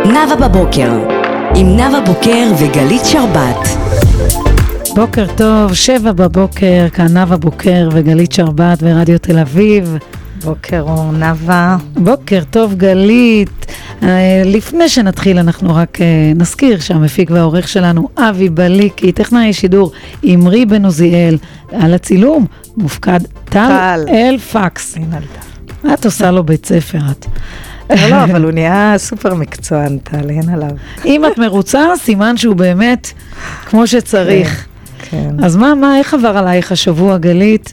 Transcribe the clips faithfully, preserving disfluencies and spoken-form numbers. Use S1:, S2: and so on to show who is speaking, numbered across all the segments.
S1: נאווה בבוקר, עם נאווה בוקר וגלית שרבט.
S2: בוקר טוב, שבע בבוקר, כאן נאווה בוקר וגלית שרבט ברדיו תל אביב.
S3: בוקר אור נאווה.
S2: בוקר טוב גלית. לפני שנתחיל אנחנו רק נזכיר שהמפיק והעורך שלנו אבי בליקי, טכנאי שידור אמרי בן עוזיאל, על הצילום מופקד טל אלפקס. את עושה לו בית ספר את.
S3: לא, לא, אבל הוא נהיה סופר מקצוען, תעליין עליו.
S2: אם את מרוצה, סימן שהוא באמת כמו שצריך.
S3: כן.
S2: אז מה, מה, איך עבר עלייך השבוע גלית?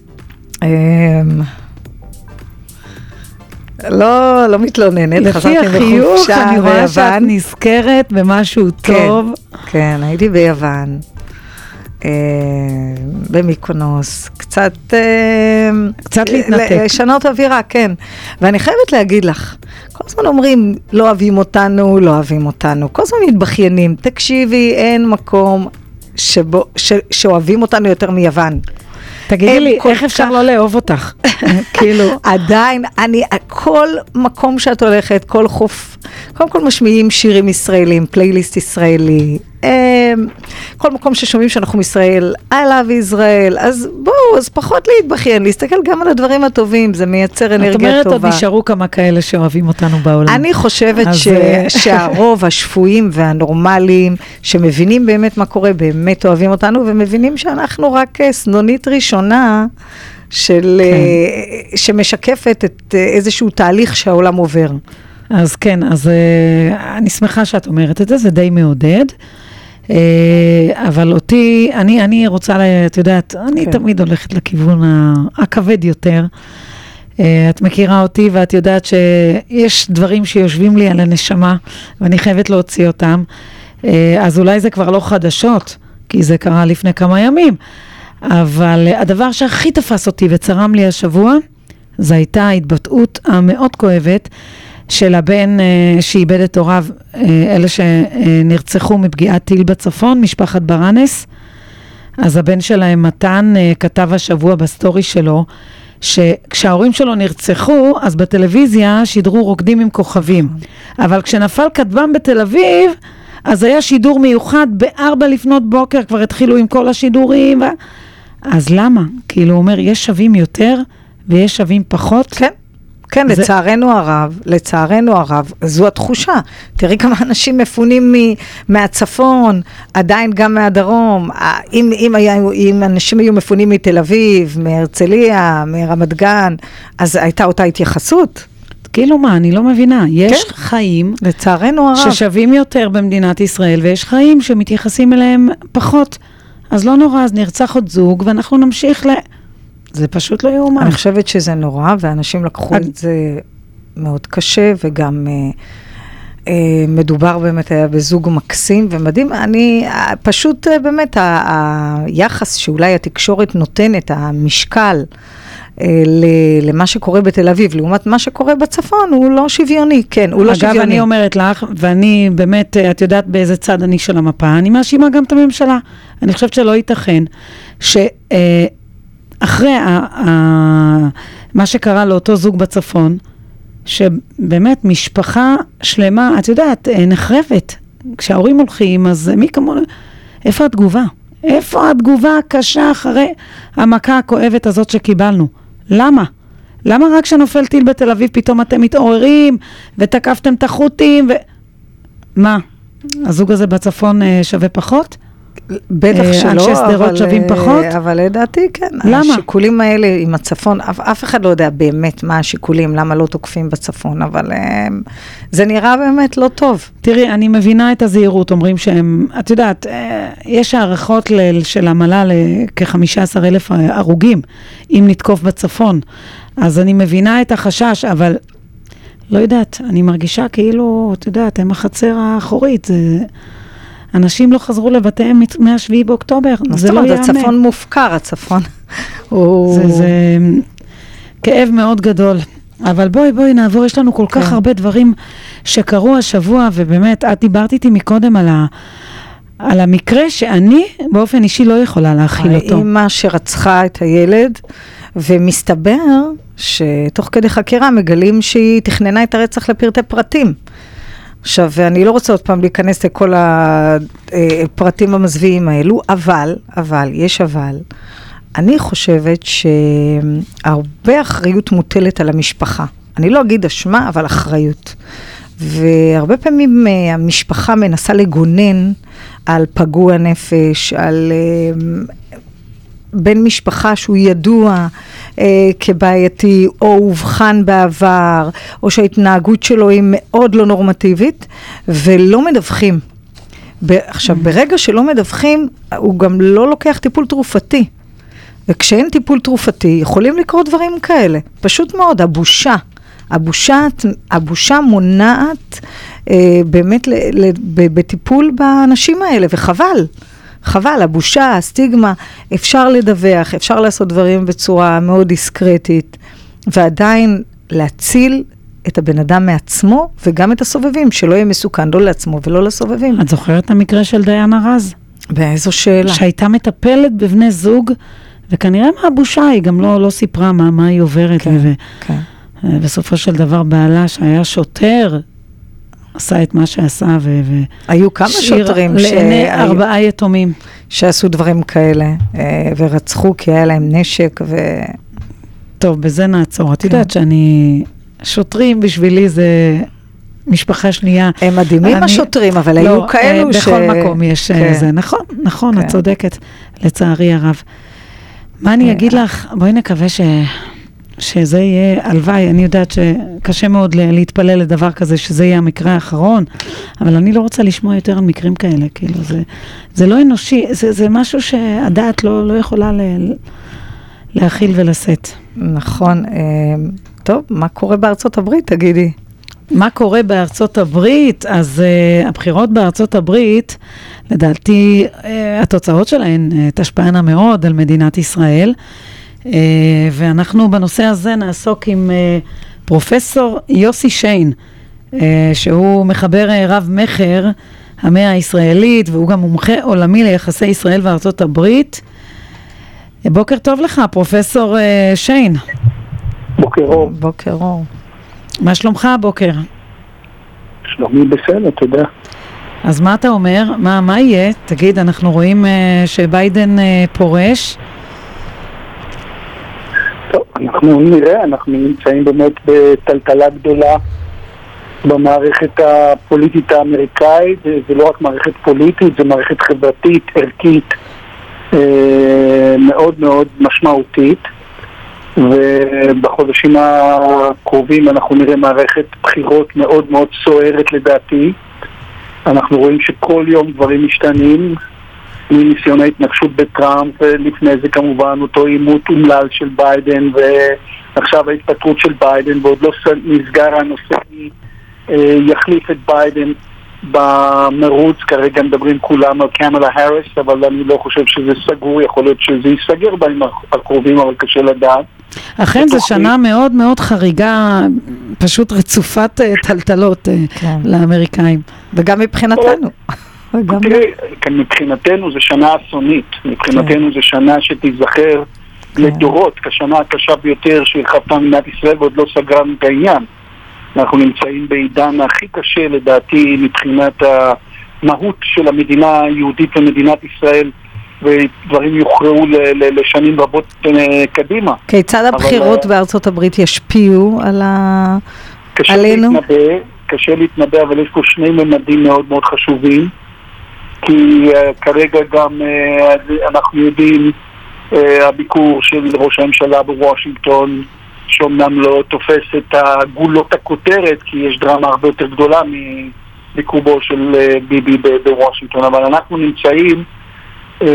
S3: לא, לא מתלוננת,
S2: לפי החיוך, אני רואה שאת נזכרת במשהו טוב.
S3: כן, הייתי ביוון, במיקונוס, קצת,
S2: קצת להתנתק.
S3: לשנות אווירה, כן. ואני חייבת להגיד לך, כל הזמן אומרים, לא אוהבים אותנו, לא אוהבים אותנו, כל הזמן מתבחיינים, תקשיבי, אין מקום שבו, ש, שאוהבים אותנו יותר מיוון.
S2: תגידי לי, איך אפשר לא לאהוב אותך? כאילו.
S3: עדיין, אני, כל מקום שאת הולכת, כל חוף, קודם כל משמיעים שירים ישראלים, פלייליסט ישראלי, כל מקום ששומעים שאנחנו מישראל, I love Israel, אז בואו, אז פחות להתבכיין, להסתכל גם על הדברים הטובים, זה מייצר אנרגיה טובה.
S2: את אומרת, עוד נשארו כמה כאלה שאוהבים אותנו בעולם.
S3: אני חושבת ש... שהרוב השפויים והנורמליים, שמבינים באמת מה קורה, באמת אוהבים אותנו, ומבינים שאנחנו רק סנונית ראשונה, של... כן. שמשקפת את איזשהו תהליך שהעולם עובר.
S2: אז כן, אז אני שמחה שאת אומרת את זה, זה די מעודד. אבל אותי, אני, אני רוצה, את יודעת, אני תמיד הולכת לכיוון הכבד יותר. את מכירה אותי ואת יודעת שיש דברים שיושבים לי על הנשמה, ואני חייבת להוציא אותם. אז אולי זה כבר לא חדשות, כי זה קרה לפני כמה ימים. אבל הדבר שהכי תפס אותי וצרם לי השבוע, זה הייתה ההתבטאות המאוד כואבת, של הבן uh, שאיבד את הוריו, uh, אלה שנרצחו מפגיעת טיל בצפון, משפחת ברנס. אז הבן שלהם מתן uh, כתב השבוע בסטורי שלו, שכשההורים שלו נרצחו, אז בטלוויזיה שידרו רוקדים עם כוכבים. אבל כשנפל כטב"ם בתל אביב, אז היה שידור מיוחד בארבע לפנות בוקר, כבר התחילו עם כל השידורים. ו... אז למה? כאילו הוא אומר, יש שווים יותר ויש שווים פחות?
S3: כן. כן, זה... לצערנו הרב, לצערנו הרב, זו התחושה. תראי כמה אנשים מפונים מ- מהצפון, עדיין גם מהדרום. אם, אם, היה, אם אנשים היו מפונים מתל אביב, מהרצליה, מרמת גן, אז הייתה אותה התייחסות.
S2: כאילו מה, אני לא מבינה. יש כן? חיים
S3: לצערנו הרב.
S2: ששווים יותר במדינת ישראל, ויש חיים שמתייחסים אליהם פחות. אז לא נורא, אז נרצח עוד זוג, ואנחנו נמשיך ל... זה פשוט לא יאומן.
S3: אני חושבת שזה נורא, ואנשים לקחו את זה מאוד קשה, וגם אה, אה, מדובר באמת היה בזוג מקסים ומדהים. אני פשוט אה, באמת ה, היחס שאולי התקשורת נותנת, המשקל אה, למה שקורה בתל אביב, לעומת מה שקורה בצפון, הוא לא שוויוני, כן, הוא
S2: אגב,
S3: לא שוויוני.
S2: אגב, אני אומרת לך, ואני באמת, את יודעת באיזה צד אני של המפה, אני מאשימה גם את הממשלה. אני חושבת שלא ייתכן, ש... אה, אחרי ה, ה, מה שקרה לאותו זוג בצפון, שבאמת משפחה שלמה, את יודעת, נחרבת. כשההורים הולכים, אז מי כמובן, איפה התגובה? איפה התגובה הקשה אחרי המכה הכואבת הזאת שקיבלנו? למה? למה רק שנופל טיל בתל אביב פתאום אתם מתעוררים ותקפתם את החוטים? ו... מה? הזוג הזה בצפון שווה פחות?
S3: בטח שלא,
S2: אנשי סדרות שווים פחות?
S3: אבל לדעתי כן.
S2: למה?
S3: השיקולים האלה עם הצפון, אף אחד לא יודע באמת מה השיקולים, למה לא תוקפים בצפון, אבל זה נראה באמת לא טוב.
S2: תראי, אני מבינה את הזהירות, אומרים שהם, את יודעת, יש הערכות של המל"ל לכ-חמישה עשר אלף הרוגים, אם נתקוף בצפון. אז אני מבינה את החשש, אבל לא יודעת, אני מרגישה כאילו, את יודעת, הם החצר האחורית, זה... אנשים לא חזרו לבתיהם מהשביעי באוקטובר, זה לא יאמן.
S3: הצפון מופקר, הצפון.
S2: זה, זה כאב מאוד גדול. אבל בואי, בואי נעבור, יש לנו כל כך הרבה דברים שקרו השבוע, ובאמת, את דיברת איתי מקודם על, ה, על המקרה שאני באופן אישי לא יכולה להכיל אותו.
S3: האמא שרצחה את הילד, ומסתבר שתוך כדי חקירה מגלים שהיא תכננה את הרצח לפרטי פרטים. עכשיו, אני לא רוצה עוד פעם להיכנס לכל הפרטים המזוויעים האלו, אבל, אבל, יש אבל, אני חושבת שהרבה אחריות מוטלת על המשפחה. אני לא אגיד אשמה, אבל אחריות. והרבה פעמים המשפחה מנסה לגונן על פגוע נפש, על בן משפחה שהוא ידוע אה, כבעייתי, או הובחן בעבר, או שההתנהגות שלו היא מאוד לא נורמטיבית, ולא מדווחים. ב- עכשיו, ברגע שלא מדווחים, הוא גם לא לוקח טיפול תרופתי. וכשאין טיפול תרופתי, יכולים לקרות דברים כאלה. פשוט מאוד, הבושה. הבושה, הבושה מונעת אה, באמת ל, ל, ב, בטיפול באנשים האלה, וחבל. חבל, הבושה, הסטיגמה, אפשר לדווח, אפשר לעשות דברים בצורה מאוד דיסקרטית, ועדיין להציל את הבן אדם מעצמו, וגם את הסובבים, שלא יהיה מסוכן, לא לעצמו ולא לסובבים.
S2: את זוכרת את המקרה של דיאנה רז?
S3: באיזו שאלה?
S2: שהייתה מטפלת בבני זוג, וכנראה מה הבושה, היא גם לא, לא סיפרה מה, מה היא עוברת,
S3: כן,
S2: ו-
S3: כן.
S2: בסופו של דבר בעלה שהיה שוטר, עשה את מה שעשה, ו...
S3: היו כמה שוטרים
S2: לעיני ארבעה יתומים.
S3: שעשו דברים כאלה, ורצחו כי היה להם נשק, ו...
S2: טוב, בזה נעצור. את יודעת שאני... שוטרים בשבילי זה משפחה שנייה.
S3: הם מדהימים השוטרים, אבל היו כאלו ש...
S2: בכל מקום יש זה. נכון, נכון, את צודקת, לצערי הרב. מה אני אגיד לך? בואי נקווה ש... שזה יהיה הלוואי, אני יודעת שקשה מאוד להתפלל לדבר כזה, שזה יהיה המקרה האחרון, אבל אני לא רוצה לשמוע יותר על מקרים כאלה, כאילו, זה, זה לא אנושי, זה, זה משהו שהדעת לא, לא יכולה ל, להכיל ולשאת.
S3: נכון, טוב, מה קורה בארצות הברית, תגידי?
S2: מה קורה בארצות הברית? אז uh, הבחירות בארצות הברית, לדעתי, uh, התוצאות שלהן uh, תשפענה מאוד על מדינת ישראל, Uh, ואנחנו בנושא הזה נעסוק עם uh, פרופסור יוסי שיין, uh, שהוא מחבר uh, רב מחר המאה הישראלית, והוא גם מומחה עולמי ליחסי ישראל וארצות הברית. Uh, בוקר טוב לך, פרופסור uh, שיין.
S4: בוקר אור.
S3: בוקר אור.
S2: מה שלומך הבוקר?
S4: שלומי בסדר, תודה.
S2: אז מה אתה אומר? מה, מה יהיה? תגיד, אנחנו רואים uh, שביידן uh, פורש,
S4: אנחנו נראה, אנחנו נמצאים באמת בטלטלה גדולה במערכת הפוליטית האמריקאית, זה לא רק מערכת פוליטית, זה מערכת חברתית, ערכית, מאוד מאוד משמעותית, ובחודשים הקרובים אנחנו נראה מערכת בחירות מאוד מאוד סוערת לדעתי. אנחנו רואים שכל יום דברים משתנים, מניסיון ההתנגשות בטראמפ, ולפני זה כמובן אותו עימות אומלל של ביידן, ועכשיו ההתפטרות של ביידן, ועוד לא נסגר הנושא יחליף את ביידן במרוץ. כרגע מדברים כולם על קמלה האריס, אבל אני לא חושב שזה סגור, יכול להיות שזה ייסגר בימים הקרובים, אבל קשה לדעת.
S2: אכן זו שנה מאוד מאוד חריגה, פשוט רצופת טלטלות לאמריקאים, וגם מבחינתנו.
S4: תראה, מבחינתנו זה שנה אסונית, מבחינתנו זה שנה שתיזכר לדורות, כשנה הקשה ביותר שחוותה מדינת ישראל, ועוד לא סגרנו את העניין. אנחנו נמצאים בעידן הכי קשה לדעתי מבחינת המהות של המדינה היהודית ומדינת ישראל, ודברים יוכרעו לשנים רבות קדימה.
S3: כיצד הבחירות בארצות הברית ישפיעו עלינו?
S4: קשה להתנבא, אבל יש פה שני ממדים מאוד מאוד חשובים. כי uh, כרגע גם uh, אנחנו יודעים uh, הביקור של ראש הממשלה בוושינגטון, שאומנם לא תופס את הגולות הכותרת, כי יש דרמה הרבה יותר גדולה מביקורו של uh, ביבי בוושינגטון, אבל אנחנו נמצאים uh,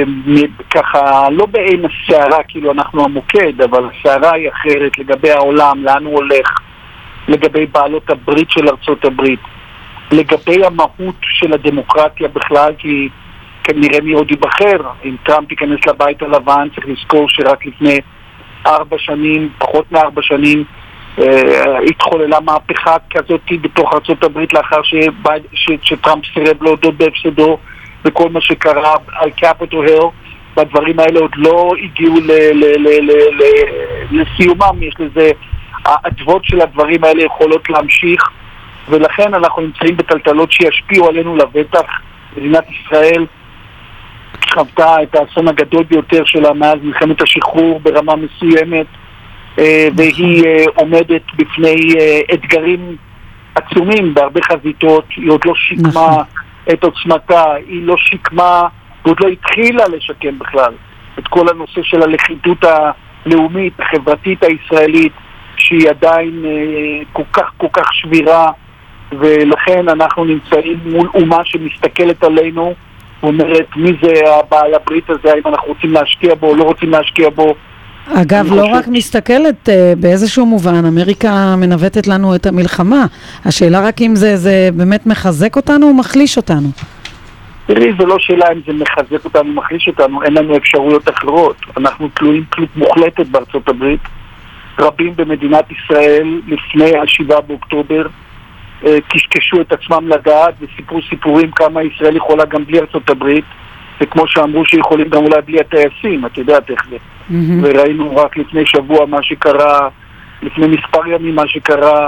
S4: ככה לא בעין הסערה, כאילו אנחנו המוקד, אבל הסערה היא אחרת לגבי העולם, לאן הוא הולך, לגבי בעלות הברית של ארצות הברית, לגבי המהות של הדמוקרטיה בכלל, כי כנראה מי עוד ייבחר. אם טראמפ ייכנס לבית הלבן, צריך לזכור שרק לפני ארבע שנים, פחות מארבע שנים, אה, התחוללה מהפכה כזאת בתוך ארצות הברית, לאחר שבייד, ש, שטראמפ סירב להודות בהפסדו, וכל מה שקרה על קפיטול היל, והדברים האלה עוד לא הגיעו ל, ל, ל, ל, ל, לסיומם. יש לזה, העדבות של הדברים האלה יכולות להמשיך, ולכן אנחנו נמצאים בטלטלות שישפיעו עלינו לבטח. מדינת ישראל חוותה את האסון הגדול ביותר שלה מאז מלחמת השחרור ברמה מסוימת, והיא עומדת בפני אתגרים עצומים בהרבה חזיתות. היא עוד לא שיקמה את עוצמתה, היא לא שיקמה, ועוד לא התחילה לשקם בכלל את כל הנושא של הלכידות הלאומית, החברתית הישראלית, שהיא עדיין כל כך כל כך שבירה, ולכן אנחנו נמצאים מול אומה שמסתכלת עלינו ואומרת מי זה הבעל הברית הזה, האם אנחנו רוצים להשקיע בו או לא רוצים להשקיע בו.
S2: אגב, לא רק מסתכלת, באיזשהו מובן, אמריקה מנווטת לנו את המלחמה. השאלה רק אם זה, זה באמת מחזק אותנו או מחליש אותנו.
S4: תראי, זו לא שאלה אם זה מחזק אותנו או מחליש אותנו, אין לנו אפשרויות אחרות. אנחנו תלויים תלות מוחלטת בארצות הברית. רבים במדינת ישראל לפני השבעה באוקטובר קשקשו את עצמם לדעת וסיפרו סיפורים כמה ישראל יכולה גם בלי ארצות הברית, וכמו שאמרו שיכולים גם אולי בלי הטייסים, את יודעת איך זה. Mm-hmm. וראינו רק לפני שבוע מה שקרה, לפני מספר ימים מה שקרה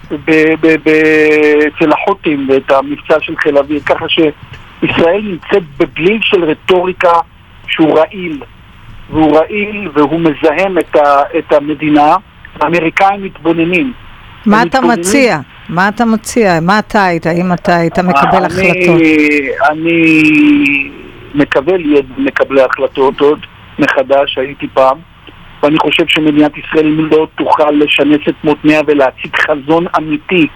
S4: אצל החות'ים ואת המבצע של חיל האוויר, ככה שישראל נמצאת בבליל של רטוריקה שהוא רעיל, והוא רעיל והוא מזהם את, ה, את המדינה. האמריקאים מתבוננים.
S3: מה אתה מתבוננים. מציע? מה אתה מציע? מה אתה היית? האם אתה היית מקבל אני, החלטות?
S4: אני מקבל יד מקבלי החלטות עוד מחדש, הייתי פעם, ואני חושב שמדינת ישראל לא תוכל לשנס את מותניה ולהציג חזון אמיתי,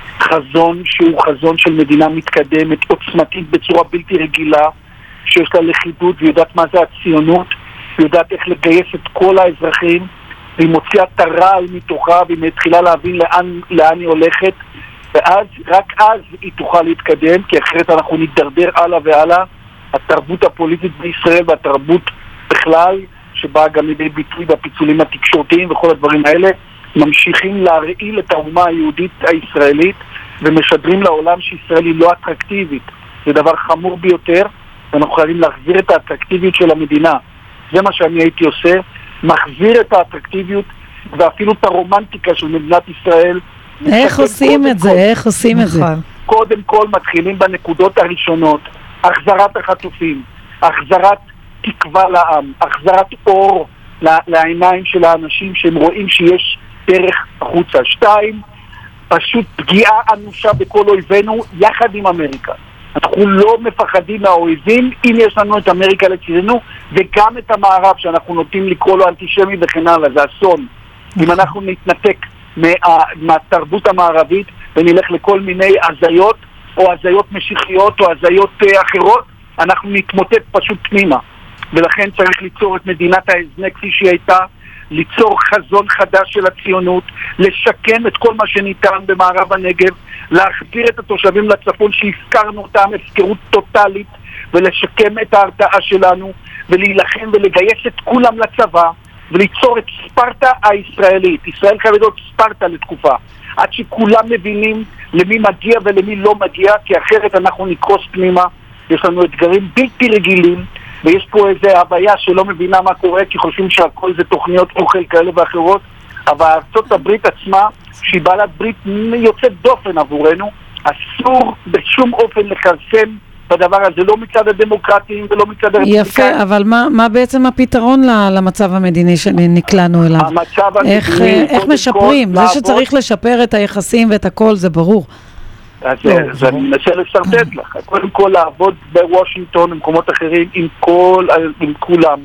S4: חזון שהוא חזון של מדינה מתקדמת, עוצמתית בצורה בלתי רגילה, שיש לה לכידות ויודעת מה זה הציונות, ויודעת איך לגייס את כל האזרחים, והיא מוציאה את הרעל מתוכה, והיא מתחילה להבין לאן, לאן היא הולכת, ואז, רק אז היא תוכל להתקדם, כי אחרת אנחנו נתדרדר הלאה והלאה. התרבות הפוליטית בישראל והתרבות בכלל, שבאה גם לידי ביטוי בפיצולים התקשורתיים וכל הדברים האלה, ממשיכים להרעיל את האומה היהודית הישראלית, ומשדרים לעולם שישראל היא לא אטרקטיבית. זה דבר חמור ביותר, ואנחנו חייבים להחזיר את האטרקטיביות של המדינה. זה מה שאני הייתי עושה, מחזיר את האטרקטיביות ואפילו את הרומנטיקה של מדינת ישראל.
S2: איך עושים את זה? איך עושים את זה?
S4: קודם כל מתחילים בנקודות הראשונות, החזרת החטופים, החזרת תקווה לעם, החזרת אור לעיניים של האנשים שהם רואים שיש דרך החוצה. שתיים, פשוט פגיעה אנושה בכל אויבינו יחד עם אמריקה. אנחנו לא מפחדים מהאויבים אם יש לנו את אמריקה לצידנו, וגם את המערב שאנחנו נוטים לקרוא לו אנטישמי וכן הלאה, זה אסון. אם אנחנו נתנתק מה, מהתרבות המערבית ונלך לכל מיני הזיות או הזיות משיחיות או הזיות אחרות, אנחנו נתמוטט פשוט פנימה. ולכן צריך ליצור את מדינת ההזנק כפי שהיא הייתה, ליצור חזון חדש של הציונות, לשקם את כל מה שניתן במערב הנגב, להחזיר את התושבים לצפון שהזכרנו אותם, הפקרות טוטלית, ולשקם את ההרתעה שלנו, ולהילחם ולגייס את כולם לצבא, וליצור את ספרטה הישראלית. ישראל חייבת להיות ספרטה לתקופה, עד שכולם מבינים למי מגיע ולמי לא מגיע, כי אחרת אנחנו נקרוס פנימה. יש לנו אתגרים בלתי רגילים, ויש פה איזו הוויה שלא מבינה מה קורה, כי חושבים שהכל זה תוכניות אוכל כאלה ואחרות, אבל ארצות הברית עצמה, שהיא בעלת ברית יוצאת דופן עבורנו, אסור בשום אופן לכרסם בדבר הזה, לא מצד הדמוקרטיים ולא מצד הרפובליקאים.
S2: יפה, אבל מה, מה בעצם הפתרון למצב המדיני שנקלענו אליו?
S4: המצב המדיני,
S2: איך, איך משפרים? זה שצריך לשפר את היחסים ואת הכל, זה ברור.
S4: אז, אז אני מנסה לשרטט לך. קודם כל לעבוד בוושינגטון ומקומות אחרים עם כל, עם כולם,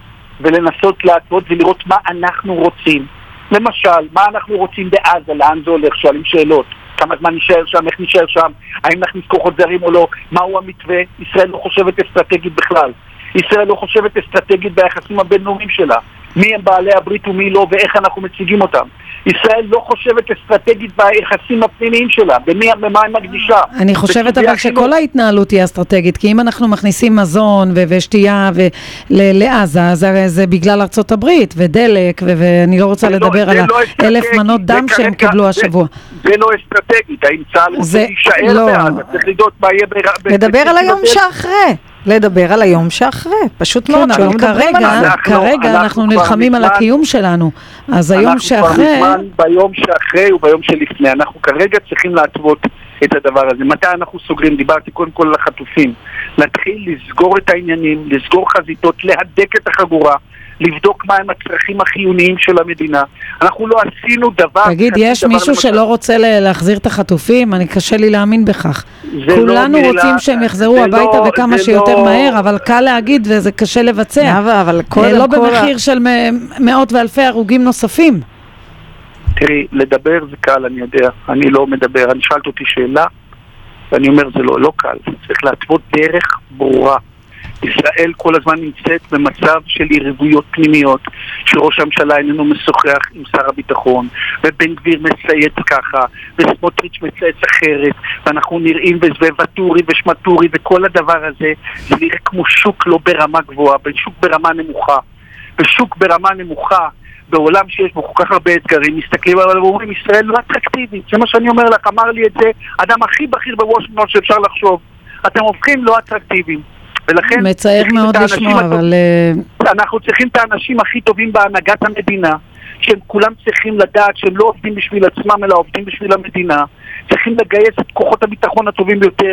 S4: ולנסות לעבוד ולראות מה אנחנו רוצים. למשל, מה אנחנו רוצים בעזה, לאן זה הולך, שואלים שאלות. כמה זמן נשאר שם, איך נשאר שם, האם נכניס כוחות זרים או לא, מהו המתווה. ישראל לא חושבת אסטרטגית בכלל. ישראל לא חושבת אסטרטגית ביחסים הבינלאומיים שלה. מי הם בעלי הברית ומי לא, ואיך אנחנו מציגים אותם. ישראל לא חושבת אסטרטגית ביחסים הפנימיים שלה, במי, במה היא מקדישה.
S2: אני חושבת אבל שכל ההתנהלות היא אסטרטגית, כי אם אנחנו מכניסים מזון ו- ושתייה ו- ל- לעזה, זה, זה בגלל ארצות הברית, ודלק, ו- ואני לא רוצה לדבר לא, על האלף מנות דם שהם קיבלו השבוע.
S4: זה, זה לא אסטרטגית, האם צה"ל רוצה להישאר
S2: לא.
S4: בעזה, צריך לדעות מה יהיה...
S3: מדבר על היום שאחרי. לדבר על היום שאחרי, פשוט מאוד,
S2: כן, אבל כרגע, כרגע אנחנו נלחמים על הקיום שלנו, אז היום שאחרי...
S4: אנחנו כבר מזמן ביום שאחרי וביום שלפני, אנחנו כרגע צריכים להתוות את הדבר הזה. מתי אנחנו סוגרים? דיברתי קודם כל על החטופים. להתחיל לסגור את העניינים, לסגור חזיתות, להדק את החגורה, לבדוק מהם הצרכים החיוניים של המדינה. אנחנו לא עשינו דבר...
S2: תגיד, יש מישהו שלא רוצה להחזיר את החטופים? אני קשה לי להאמין בכך. כולנו רוצים שהם יחזרו הביתה וכמה שיותר מהר, אבל קל להגיד וזה קשה לבצע. לא במחיר של מאות ואלפי הרוגים נוספים.
S4: תראי, לדבר זה קל, אני יודע. אני לא מדבר. אני שאלת אותי שאלה, ואני אומר, זה לא, לא קל. צריך להתוות דרך ברורה. ישראל כל הזמן נמצאת במצב של יריבויות פנימיות, שראש הממשלה איננו משוחח עם שר הביטחון, ובן גביר מצייץ ככה, וסמוטריץ' מצייץ אחרת, ואנחנו נראים ווטורי ושמטורי, וכל הדבר הזה, זה נראה כמו שוק לא ברמה גבוהה, בשוק ברמה נמוכה. בשוק ברמה נמוכה, בעולם שיש בו כל כך הרבה אתגרים, מסתכלים עליו ואומרים, ישראל לא אטרקטיבית. זה מה שאני אומר לך, אמר לי את זה, אדם הכי בכיר בוושינגטון שאפשר לחשוב. אתם הופכים לא אטרקטיביים. ולכן
S2: מצער מאוד לשמוע, אבל...
S4: אנחנו צריכים את האנשים הכי טובים בהנהגת המדינה, שהם כולם צריכים לדעת שהם לא עובדים בשביל עצמם, אלא עובדים בשביל המדינה. צריכים לגייס את כוחות הביטחון הטובים ביותר,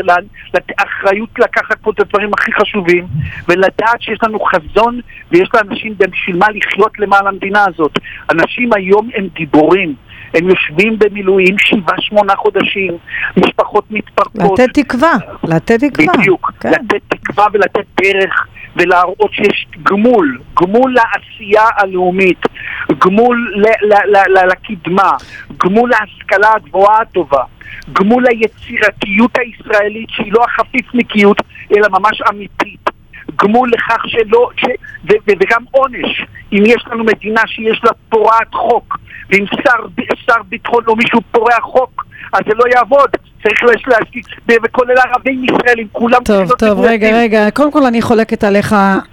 S4: אחריות לקחת פה את הדברים הכי חשובים, ולדעת שיש לנו חזון, ויש לאנשים בשביל מה לחיות למען המדינה הזאת. אנשים היום הם גיבורים. הם יושבים במילואים שבעה, שמונה חודשים, משפחות מתפרקות.
S3: לתת תקווה, לתת תקווה.
S4: בדיוק, כן. לתת תקווה ולתת דרך, ולהראות שיש גמול, גמול לעשייה הלאומית, גמול ל- ל- ל- ל- לקדמה, גמול להשכלה הגבוהה הטובה, גמול ליצירתיות הישראלית שהיא לא החפיפניקיות, אלא ממש אמיתית. גמול לכך שלא, ש, ו, ו, וגם עונש, אם יש לנו מדינה שיש לה פורעת חוק, ואם שר, שר ביטחון או מישהו פורע חוק, אז זה לא יעבוד, צריך להשקיע, וכולל ערבים ישראלים, כולם...
S2: טוב, טוב, רגע, רגע, קודם כל אני חולקת עליך,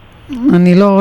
S2: אני לא...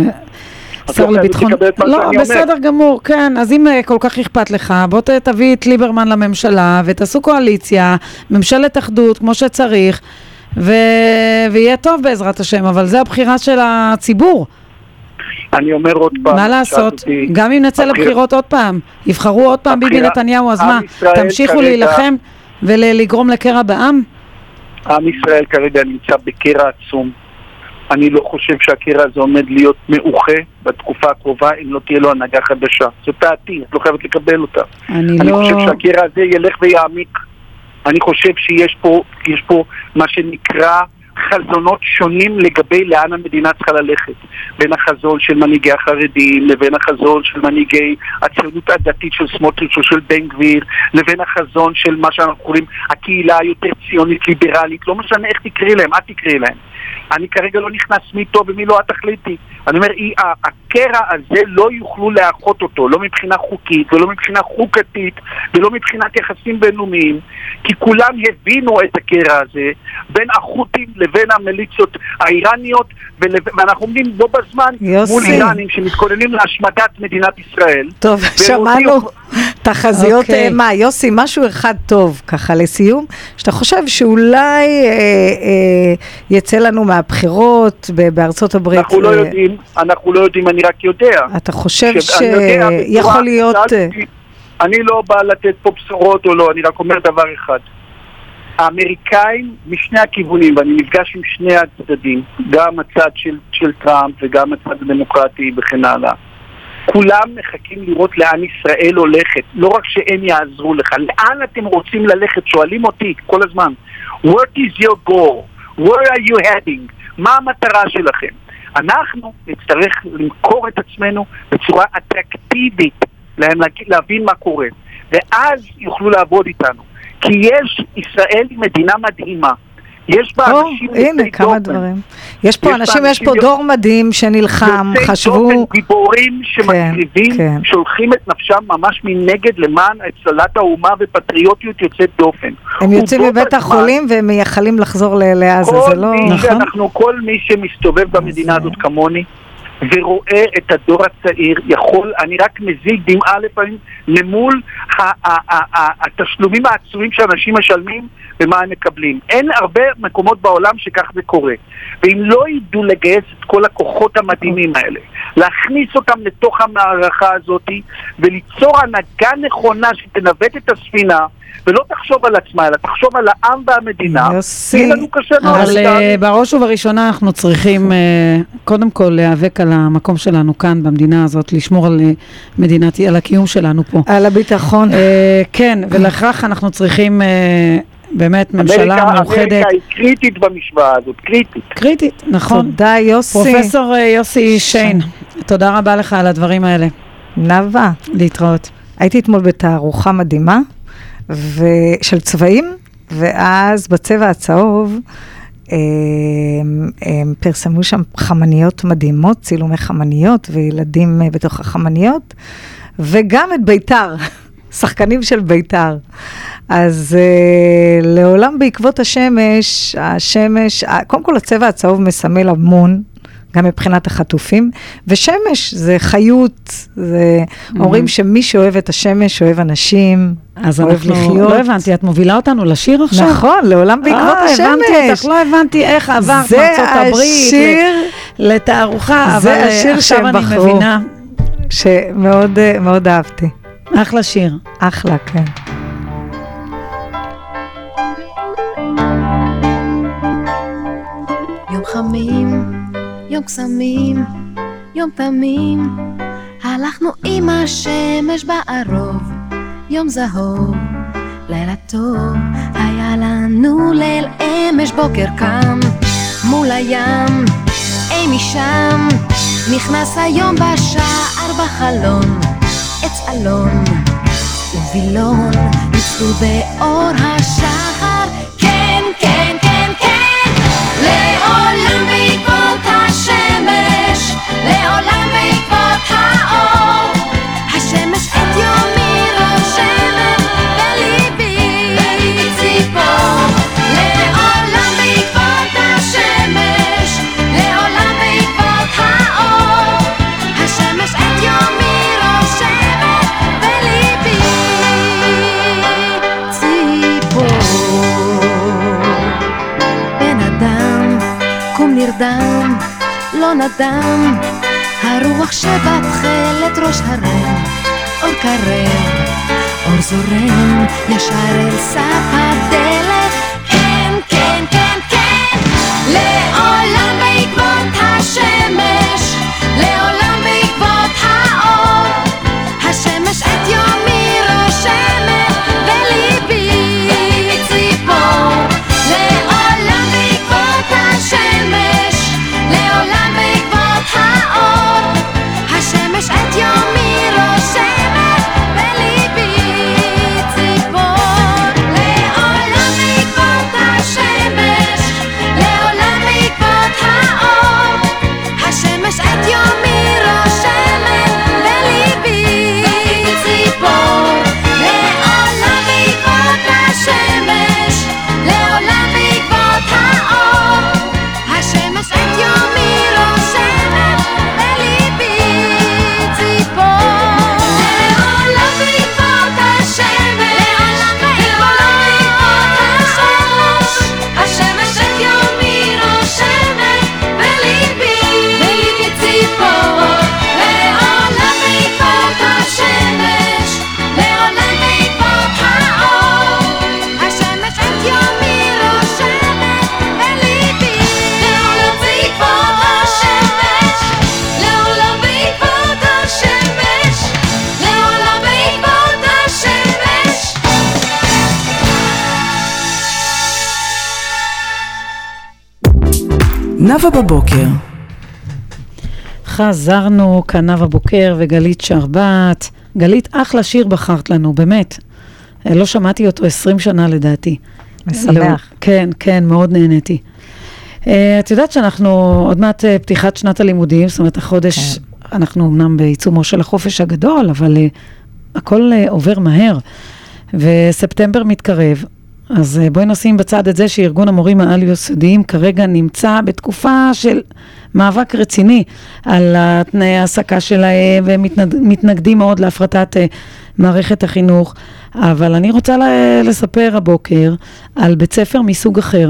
S2: שר לביטחון... לא, בסדר גמור, כן, אז אם כל כך אכפת לך, בוא תביא את ליברמן לממשלה, ותעשו קואליציה, ממשלת אחדות, כמו שצריך, ו... ויהיה טוב בעזרת השם, אבל זה הבחירה של הציבור.
S4: אני אומר עוד פעם...
S2: מה לעשות? גם אם נצא לבחירות עוד פעם, יבחרו עוד פעם ביבי נתניהו, אז מה? תמשיכו להילחם ולגרום לקרע בעם? עם
S4: ישראל כרגע נמצא בקרע עצום. אני לא חושב שהקרע הזה עומד להיות מאוחה בתקופה הקרובה, אם לא תהיה לו הנהגה חדשה. זאת דעתי, את לא חייבת לקבל אותה. אני, אני לא... חושב שהקרע הזה ילך ויעמיק. אני חושב שיש פה, יש פה מה שנקרא חזונות שונים לגבי לאן המדינה צריכה ללכת. בין החזון של מנהיגי החרדים, לבין החזון של מנהיגי הציונות הדתית של סמוטריץ' או של בן גביר, לבין החזון של מה שאנחנו קוראים הקהילה היותר ציונית ליברלית. לא משנה איך תקראי להם, את תקראי להם. אני כרגע לא נכנס מי טוב ומי לא התכליתי. אני אומר, הקרע הזה לא יוכלו לאחות אותו, לא מבחינה חוקית ולא מבחינה חוקתית ולא מבחינת יחסים בינלאומיים, כי כולם הבינו את הקרע הזה בין החות'ים לבין המיליציות האיראניות, ואנחנו עומדים בו בזמן מול איראנים שמתכוננים להשמדת מדינת ישראל.
S3: טוב, שמענו תחזיות. מה, יוסי, משהו אחד טוב, ככה לסיום, שאתה חושב שאולי יצא לנו מהבחירות בארצות הברית.
S4: אנחנו לא יודעים, אנחנו לא יודעים, אני רק יודע.
S3: אתה חושב שיכול להיות...
S4: אני לא בא לתת פה בשורות או לא, אני רק אומר דבר אחד. האמריקאים משני הכיוונים, ואני נפגש עם שני הצדדים, גם הצד של, של טראמפ וגם הצד הדמוקרטי וכן הלאה. כולם מחכים לראות לאן ישראל הולכת, לא רק שהם יעזרו לך. לאן אתם רוצים ללכת? שואלים אותי כל הזמן. What is your goal? Where are you heading? מה המטרה שלכם? אנחנו נצטרך למכור את עצמנו בצורה אטרקטיבית, להם להבין מה קורה. ואז יוכלו לעבוד איתנו. כי יש, ישראל היא מדינה מדהימה. יש בה
S3: או,
S4: אנשים...
S3: הנה, כמה דברים. יש פה יש אנשים, יש פה דור מדהים שנלחם, חשבו...
S4: יוצאי דופן, גיבורים שמקריבים, כן, כן. שולחים את נפשם ממש מנגד למען הצלת האומה ופטריוטיות יוצאת דופן.
S3: הם יוצאים מבית החולים והם מייחלים לחזור לעזה, זה לא...
S4: נכון? אנחנו, כל מי שמסתובב במדינה הזאת כמוני, ורואה את הדור הצעיר, יכול, אני רק מזיל דמעה לפעמים למול התשלומים העצומים שאנשים משלמים ומה הם מקבלים. אין הרבה מקומות בעולם שכך זה קורה. ואם לא ידעו לגייס את כל הכוחות המדהימים האלה, להכניס אותם לתוך המערכה הזאת וליצור הנהגה נכונה שתנווט את הספינה, ולא תחשוב על עצמה, אלא תחשוב על העם והמדינה. יהיה לנו קשה מאוד.
S2: אבל בראש ובראשונה אנחנו צריכים קודם כל להיאבק על המקום שלנו כאן במדינה הזאת, לשמור על מדינת, על הקיום שלנו פה.
S3: על הביטחון.
S2: כן, ולכך אנחנו צריכים באמת ממשלה מאוחדת.
S4: אמריקה היא קריטית במשוואה הזאת, קריטית.
S2: קריטית, נכון.
S3: תודה יוסי.
S2: פרופסור יוסי שיין, תודה רבה לך על הדברים האלה.
S3: נאווה.
S2: להתראות.
S3: הייתי אתמול בתערוכה מדהימה, של צבעים, ואז בצבע הצהוב הם, הם פרסמו שם חמניות מדהימות, צילומי חמניות וילדים בתוך החמניות, וגם את ביתר, שחקנים של ביתר. אז uh, לעולם בעקבות השמש, השמש, קודם כל הצבע הצהוב מסמל המון, גם מבחינת החטופים, ושמש זה חיות, זה mm-hmm. אומרים שמי שאוהב את השמש, אוהב אנשים,
S2: אז
S3: אוהב
S2: אנחנו,
S3: לחיות.
S2: לא הבנתי, את מובילה אותנו לשיר עכשיו?
S3: נכון, לעולם בעקבות
S2: אה,
S3: השמש.
S2: הבנתי אותך, לא הבנתי איך עברת מארצות הברית לתערוכה, אבל עכשיו אני בחרו. מבינה.
S3: שמאוד מאוד אהבתי.
S2: אחלה שיר.
S3: אחלה, כן.
S5: יום חמים, יום קסמים, יום תמים, הלכנו עם השמש בערוב, יום זהוב, לילה טוב, היה לנו ליל אמש, בוקר קם, מול הים, אי משם, נכנס היום בשער בחלון, עץ אלון ובילון, ניצלו באור השחר, כן, כן, כן, כן, לעולם בעקבות השמש, לעולם בעקבות האור, השמש את יומי רושמת בליבי ציפור, לעולם בעקבות השמש, לעולם בעקבות האור, השמש את יומי רושמת בליבי ציפור. בן אדם קום נרדם, לא נדם, הרוח שבתחלת ראש הרם, אור קרב, אור זורם, ישר אל סף הדלת, כן, כן, כן, כן, לעולם בעקבות השמש, לעולם בעקבות האור, השמש את יומי רושמת בליבי ציפור, לעולם בעקבות השמש, לעולם בעקבות האור, השמש את יומי רושמת בליבי ציפור, לעולם בעקבות השמש, לעולם בעקבות האור, השמש את יומי רושמת בליבי ציפור, לעולם בעקבות השמש, לעולם בעקבות האור, השמש את יומי רושמת בליבי ציפור, לעולם בעקבות השמש, לעולם בעקבות השמש, השמש את יומי רושמת בליבי ציפור, לעולם בעקבות השמש, לעולם בעקבות האור, השמש את יומי רושמת בליבי לעולם בעקבות השמש, לעולם בעקבות השמש, לעולם בעקבות השמש.
S1: נאווה בבוקר.
S2: חזרנו, כאן נאווה בוקר וגלית שרבת. גלית, אחלה שיר בחרת לנו, באמת. לא שמעתי אותו עשרים שנה לדעתי.
S3: משמח.
S2: לא, כן, כן, מאוד נהניתי. Uh, את יודעת שאנחנו עוד מעט uh, פתיחת שנת הלימודים, זאת אומרת החודש, כן. אנחנו אמנם בעיצומו של החופש הגדול, אבל uh, הכל uh, עובר מהר, וספטמבר מתקרב, אז uh, בואי נשים בצד את זה שארגון המורים העל-יסודיים כרגע נמצא בתקופה של מאבק רציני על תנאי העסקה שלהם, ומתנגדים מאוד להפרטת uh, מערכת החינוך, אבל אני רוצה לספר הבוקר על בית ספר מסוג אחר,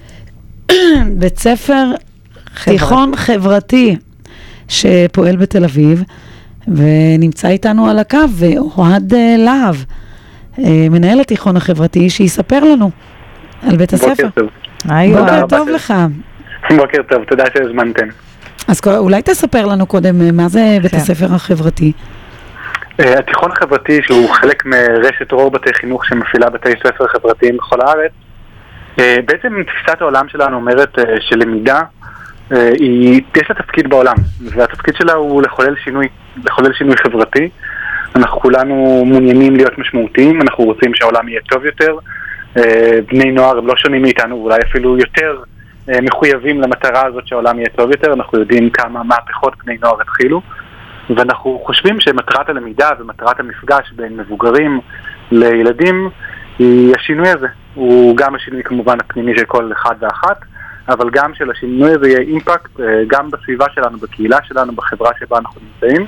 S2: בית ספר תיכון חברתי שפועל בתל אביב, ונמצא איתנו על הקו, ואוהד להב, מנהל התיכון החברתי, שיספר לנו על בית הספר.
S6: בוקר טוב.
S2: בוקר טוב לך.
S6: בוקר טוב, תודה שהזמנתם.
S2: אז אולי תספר לנו קודם, מה זה בית הספר החברתי?
S6: התיכון החברתי, שהוא חלק מרשת רוב בתי חינוך שמפעילה בתי ספר חברתיים בכל הארץ, בעצם תפיסת העולם שלנו אומרת שלמידה, היא, יש לה תפקיד בעולם, והתפקיד שלה הוא לחולל שינוי, לחולל שינוי חברתי. אנחנו כולנו מעוניינים להיות משמעותיים, אנחנו רוצים שהעולם יהיה טוב יותר, בני נוער הם לא שונים מאיתנו, ואולי אפילו יותר מחויבים למטרה הזאת שהעולם יהיה טוב יותר. אנחנו יודעים כמה מהפכות בני נוער התחילו, ואנחנו חושבים שמטרת הלמידה ומטרת המפגש בין מבוגרים לילדים היא השינוי הזה. הוא גם השינוי כמובן הפנימי של כל אחד ואחת, אבל גם של השינוי הזה יהיה אימפקט גם בסביבה שלנו, בקהילה שלנו, בחברה שבה אנחנו נמצאים.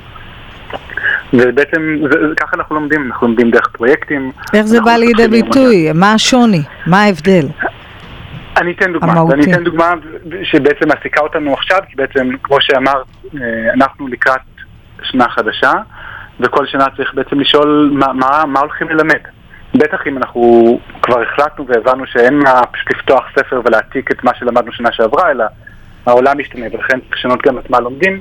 S6: ובעצם זה, ככה אנחנו לומדים, אנחנו לומדים דרך פרויקטים.
S3: איך זה בא לידי ביטוי? מה השוני? מה ההבדל?
S6: אני אתן דוגמה, ואני אתן דוגמה שבעצם מעסיקה אותנו עכשיו, כי בעצם, כמו שאמר, אנחנו לקראת שנה חדשה, וכל שנה צריך בעצם לשאול מה, מה, מה הולכים ללמד. בטח אם אנחנו כבר החלטנו והבנו שאין מה פשוט לפתוח ספר ולהעתיק את מה שלמדנו שנה שעברה, אלא העולם משתנה, ולכן צריך לשנות גם את מה לומדים.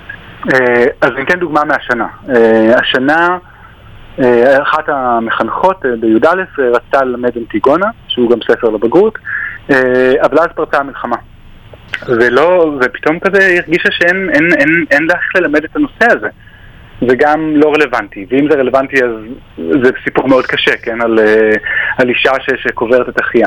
S6: אז אני אתן דוגמה מהשנה. השנה, אחת המחנכות בי"א רצתה ללמד אנטיגונה, שהוא גם ספר לבגרות, אבל אז פרצה המלחמה. ולא, ופתאום כזה הרגישה שאין אין, אין, אין לה איך ללמד את הנושא הזה. זה גם לא רלוונטי, ואם זה רלוונטי אז זה סיפור מאוד קשה, כן, על, על אישה ש, שקוברת את אחיה.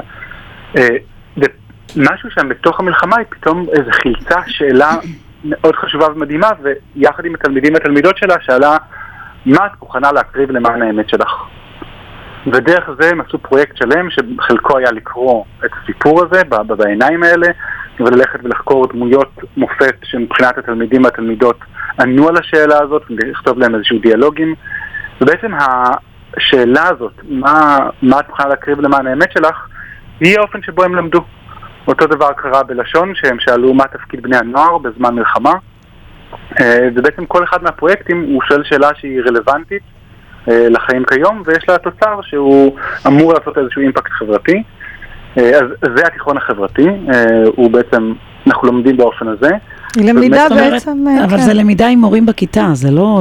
S6: משהו שם בתוך המלחמה היא פתאום איזו חילצה, שאלה מאוד חשובה ומדהימה, ויחד עם התלמידים והתלמידות שלה שאלה, מה את מוכנה להקריב למען האמת שלך? ודרך זה הם עשו פרויקט שלם שחלקו היה לקרוא את הסיפור הזה בעיניים האלה, וללכת ולחקור דמויות מופת שמבחינת התלמידים והתלמידות ענו על השאלה הזאת, ולכתוב להם איזשהו דיאלוגים. ובעצם השאלה הזאת, מה, מה את מוכנה להקריב למען האמת שלך, היא האופן שבו הם למדו. אותו דבר קרה בלשון, שהם שאלו מה תפקיד בני הנוער בזמן מלחמה. ובעצם כל אחד מהפרויקטים הוא שואל שאלה שהיא רלוונטית לחיים כיום, ויש לה תוצר שהוא אמור לעשות איזשהו אימפקט חברתי. אז זה התיכון החברתי, הוא בעצם, אנחנו לומדים באופן הזה.
S3: היא למידה בעצם,
S2: אבל זה למידה עם מורים בכיתה, זה לא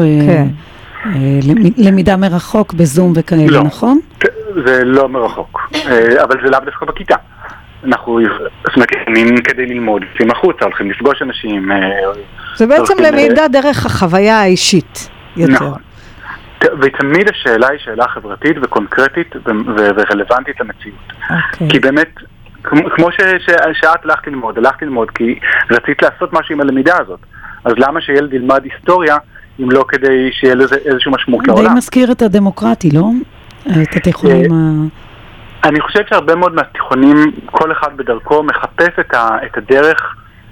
S2: למידה מרחוק בזום וכאלה, נכון?
S6: זה לא מרחוק, אבל זה לאו דווקא בכיתה. אנחנו סמכים כדי ללמוד, יוצאים החוצה, הולכים לפגוש אנשים.
S3: זה בעצם למידה דרך החוויה האישית יותר.
S6: ותמיד השאלה היא שאלה חברתית וקונקרטית ורלוונטית למציאות. כי באמת, כמו שאת הלכת ללמוד, הלכת ללמוד כי רצית לעשות משהו עם הלמידה הזאת. אז למה שילד ילמד היסטוריה, אם לא כדי שיהיה לזה איזשהו משמעות לעולם?
S2: די מזכיר את הדמוקרטי, לא? את התיכונים ה...
S6: אני חושב שהרבה מאוד מהתיכונים, כל אחד בדרכו מחפש את הדרך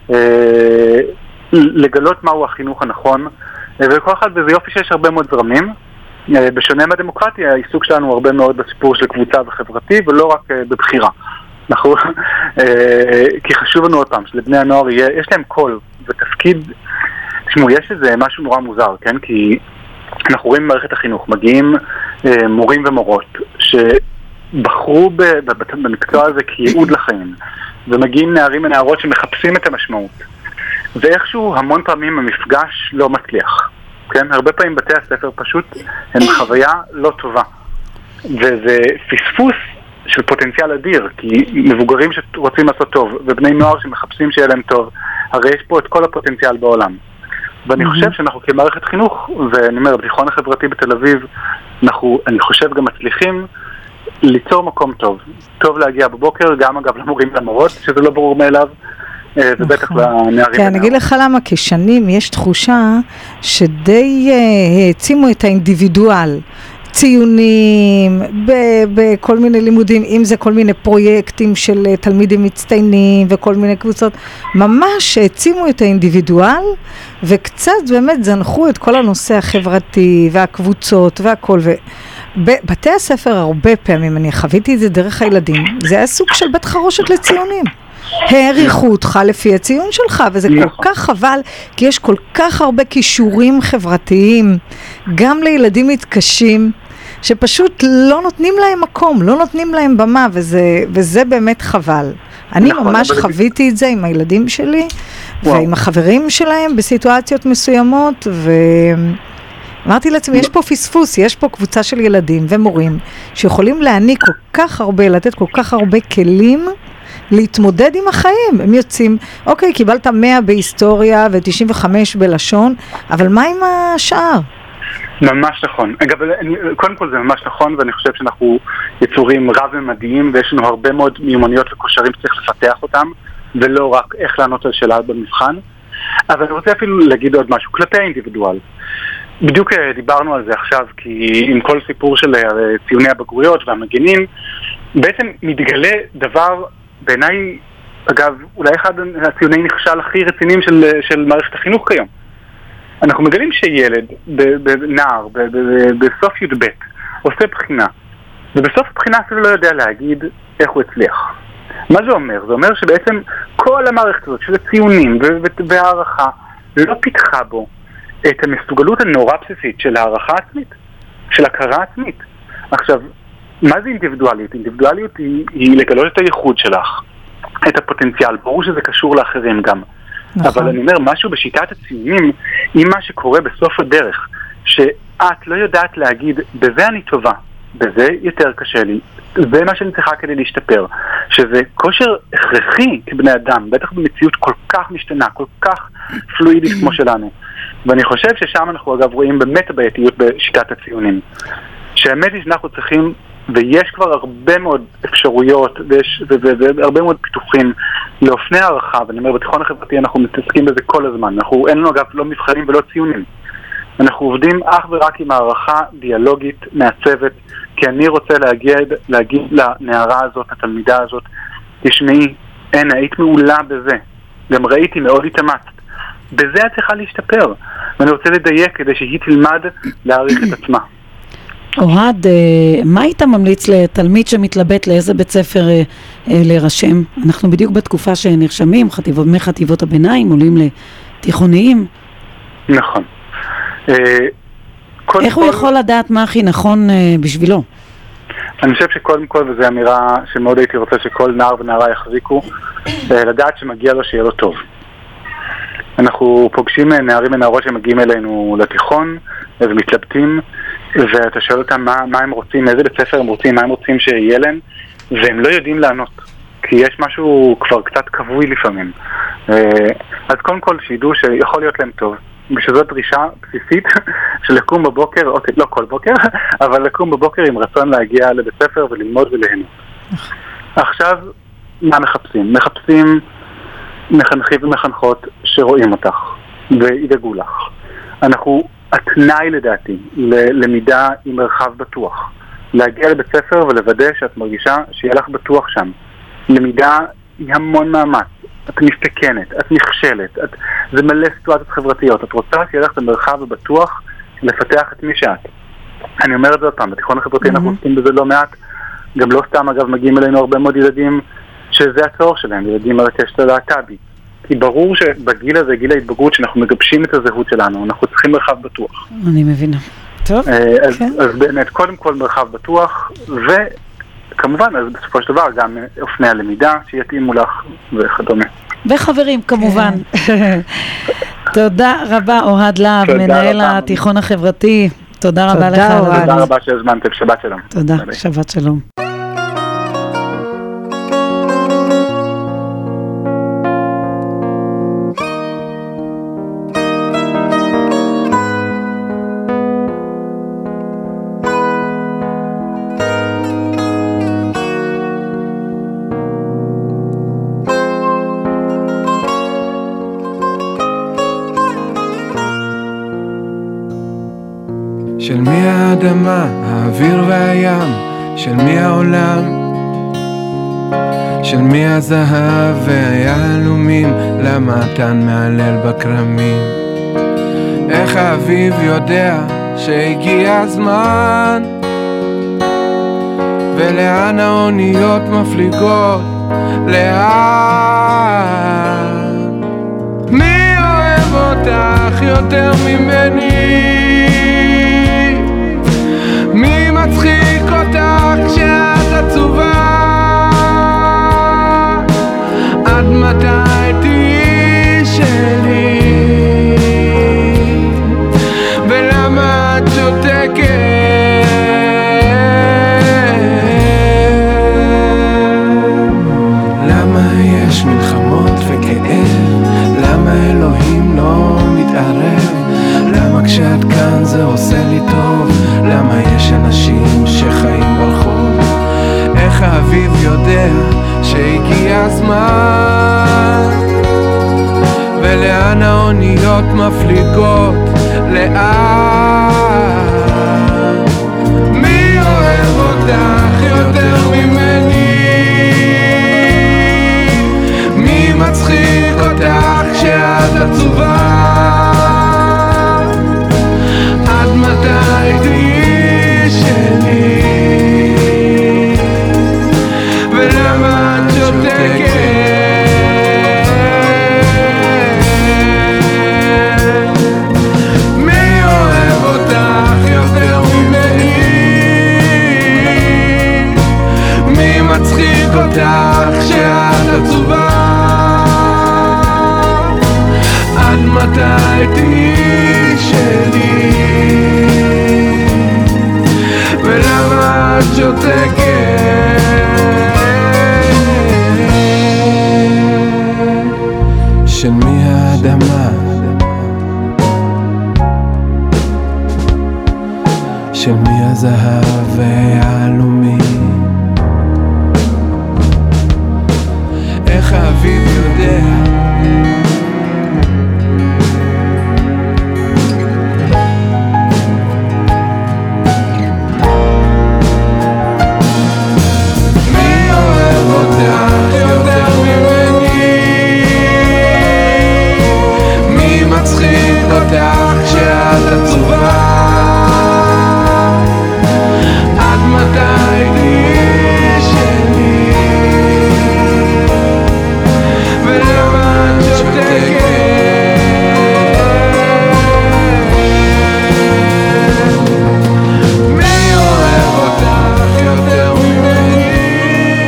S6: לגלות מהו החינוך הנכון, וכל אחד, וזה יופי שיש הרבה מאוד זרמים. בשונה מהדמוקרטיה, העיסוק שלנו הרבה מאוד בסיפור של קבוצה וחברתי, ולא רק בבחירה. אנחנו, כי חשוב לנו עוד פעם, שלבני הנוער יהיה, יש להם קול ותפקיד, תשמעו, יש איזה משהו נורא מוזר, כן? כי אנחנו רואים במערכת החינוך, מגיעים מורים ומורות, שבחרו במקצוע הזה כייעוד לחיים, ומגיעים נערים ונערות שמחפשים את המשמעות. ואיכשהו המון פעמים המפגש לא מצליח. כן? הרבה פעמים בתי הספר פשוט הם חוויה לא טובה. וזה פספוס של פוטנציאל אדיר, כי מבוגרים שרוצים לעשות טוב, ובני נוער שמחפשים שיהיה להם טוב, הרי יש פה את כל הפוטנציאל בעולם. ואני חושב שאנחנו כמערכת חינוך, ואני אומר, בתיכון החברתי בתל אביב, אנחנו, אני חושב, גם מצליחים ליצור מקום טוב. טוב להגיע בבוקר, גם אגב למורים ולמורות, שזה לא ברור מאליו, ובטח לנערים.
S3: כן, אני אגיד לך למה, כשנים יש תחושה שדי העצימו את האינדיבידואל. ציונים, בכל מיני לימודים, אם זה כל מיני פרויקטים של תלמידים מצטיינים וכל מיני קבוצות, ממש העצימו את האינדיבידואל וקצת באמת זנחו את כל הנושא החברתי והקבוצות והכל. ובתי הספר הרבה פעמים, אני חוויתי את זה דרך הילדים, זה היה סוג של בית חרושת לציונים. העריכו אותך לפי הציון שלך, וזה כל כך חבל, כי יש כל כך הרבה כישורים חברתיים, גם לילדים מתקשים, שפשוט לא נותנים להם מקום, לא נותנים להם במה, וזה, וזה באמת חבל. אני ממש חוויתי את זה עם הילדים שלי, ועם החברים שלהם בסיטואציות מסוימות, ואמרתי לעצמי, יש פה פספוס, יש פה קבוצה של ילדים ומורים, שיכולים להעניק כל כך הרבה, לתת כל כך הרבה כלים, להתמודד עם החיים. הם יוצאים, אוקיי, קיבלת מאה בהיסטוריה ו-תשעים וחמש בלשון, אבל מה עם השאר?
S6: ממש נכון. אגב, קודם כל זה ממש נכון, ואני חושב שאנחנו יצורים רב-ממדיים, ויש לנו הרבה מאוד מיומנויות וקושרים שצריך לפתח אותם, ולא רק איך לענות על שאלה במבחן. אבל אני רוצה אפילו להגיד עוד משהו, כלפי האינדיבידואל. בדיוק דיברנו על זה עכשיו, כי עם כל סיפור של ציוני הבגרויות והמגינים, בעצם מתגלה דבר בעיניי, אגב, אולי אחד הציוני נכשל הכי רציניים של, של מערכת החינוך כיום. אנחנו מגלים שילד, בנער, בסוף י' ב', עושה בחינה, ובסוף הבחינה אפילו לא יודע להגיד איך הוא הצליח. מה זה אומר? זה אומר שבעצם כל המערכת הזאת של הציונים והערכה לא פיתחה בו את המסוגלות הנורא בסיסית של הערכה עצמית, של הכרה עצמית. עכשיו, מה זה אינדיבידואליות? אינדיבידואליות היא, היא לגלות את הייחוד שלך, את הפוטנציאל. ברור שזה קשור לאחרים גם. נכון. אבל אני אומר, משהו בשיטת הציונים, עם מה שקורה בסוף הדרך, שאת לא יודעת להגיד, בזה אני טובה, בזה יותר קשה לי, זה מה שאני צריכה כדי להשתפר, שזה כושר הכרחי כבני אדם, בטח במציאות כל כך משתנה, כל כך פלואידית כמו שלנו. ואני חושב ששם אנחנו אגב רואים באמת הבעייתיות בשיטת הציונים. שהאמת היא שאנחנו צריכים, ויש כבר הרבה מאוד אפשרויות, ויש, והרבה מאוד פיתוחים לאופני הערכה, ואני אומר, בתיכון החברתי אנחנו מתעסקים בזה כל הזמן. אנחנו, אין לנו אגב לא מבחנים ולא ציונים. אנחנו עובדים אך ורק עם הערכה דיאלוגית מעצבת, כי אני רוצה להגיד, להגיד לנערה הזאת, התלמידה הזאת, תשמעי, אין, היית מעולה בזה. גם ראיתי, מאוד התאמצת. בזה את צריכה להשתפר. ואני רוצה לדייק כדי שהיא תלמד להעריך את עצמה.
S2: אוהד, מה היית ממליץ לתלמיד שמתלבט לאיזה בית ספר להירשם? אנחנו בדיוק בתקופה שנרשמים, חטיבות, מחטיבות הביניים, עולים לתיכוניים.
S6: נכון.
S2: איך הוא יכול לדעת מה הכי נכון בשבילו?
S6: אני חושב שקודם כל, וזו אמירה שמאוד הייתי רוצה שכל נער ונערה יחזיקו, לדעת שמגיע לו שיהיה לו טוב. אנחנו פוגשים נערים ונערות שמגיעים אלינו לתיכון, ומתלבטים, ואתה שואל אותם מה, מה הם רוצים, איזה בית ספר הם רוצים, מה הם רוצים שיהיה להם, והם לא יודעים לענות, כי יש משהו כבר קצת קבוי לפעמים. אז קודם כל שידעו שיכול להיות להם טוב, ושזו דרישה בסיסית של לקום בבוקר, אוקיי, לא כל בוקר, אבל לקום בבוקר עם רצון להגיע לבית ספר וללמוד וליהנות. עכשיו, מה מחפשים? מחפשים מחנכים ומחנכות שרואים אותך וידאגו לך. אנחנו, התנאי לדעתי, ללמידה עם מרחב בטוח. להגיע לבית ספר ולוודא שאת מרגישה שיהיה לך בטוח שם. למידה היא המון מאמץ. את מסתכנת, את נכשלת, את, זה מלא סיטואציות חברתיות. את רוצה שיהיה לך את המרחב הבטוח לפתח את מי שאת. אני אומר את זה עוד פעם, בתיכון החברתי אנחנו עושים בזה לא מעט. גם לא סתם, אגב, מגיעים אלינו הרבה מאוד ילדים שזה הצורך שלהם, ילדים על הקשת הלהט"בי. כי ברור שבגיל הזה, גיל ההתבגרות, שאנחנו מגבשים את הזהות שלנו, אנחנו צריכים מרחב בטוח.
S2: אני מבינה. טוב.
S6: אז, כן. אז באמת, קודם כל מרחב בטוח, וכמובן, אז בסופו של דבר, גם אופני הלמידה שיתאימו לך וכדומה.
S2: וחברים, כמובן. תודה רבה, אוהד להב, מנהל התיכון החברתי. תודה רבה לך.
S6: תודה רבה שהזמנתם, שבת שלום.
S2: תודה, שבת שלום.
S7: של מי האדמה, האוויר והים, של מי העולם? של מי הזהב והיהלומים, למה התן מעלל בקרמים? איך האביב יודע שהגיע הזמן? ולאן האוניות מפליגות? לאן? מי אוהב אותך יותר ממני? מי מצחיק אותך כשאת עצובה? עד מתי תהיי שלי? ולמה את שותקת? למה יש מלחמות וכאב? למה אלוהים לא מתערב? למה כשאת כאן זה עושה לי טוב? למה יש אנשים שחיים ברחוב? איך האביב יודע שהגיע הזמן? ולאן האוניות מפליגות? לאן? מי אוהב אותך יותר ממני? מי מצחיק אותך כשאת עצובה? עד מתי תהיי שלי? ולמה את שותקת? מי אוהב אותך יותר ממני? מי מצחיק אותך כשאת עצובה? עד מתי תהיי שלי? ולמה את שותקת? של מי האדמה? של מי הזהב והיהלומים? איך האביב יודע? כשאת עצובה, עד מתי תהיי שלי? ולמה את שותקת? מי אוהב אותך יותר ממני?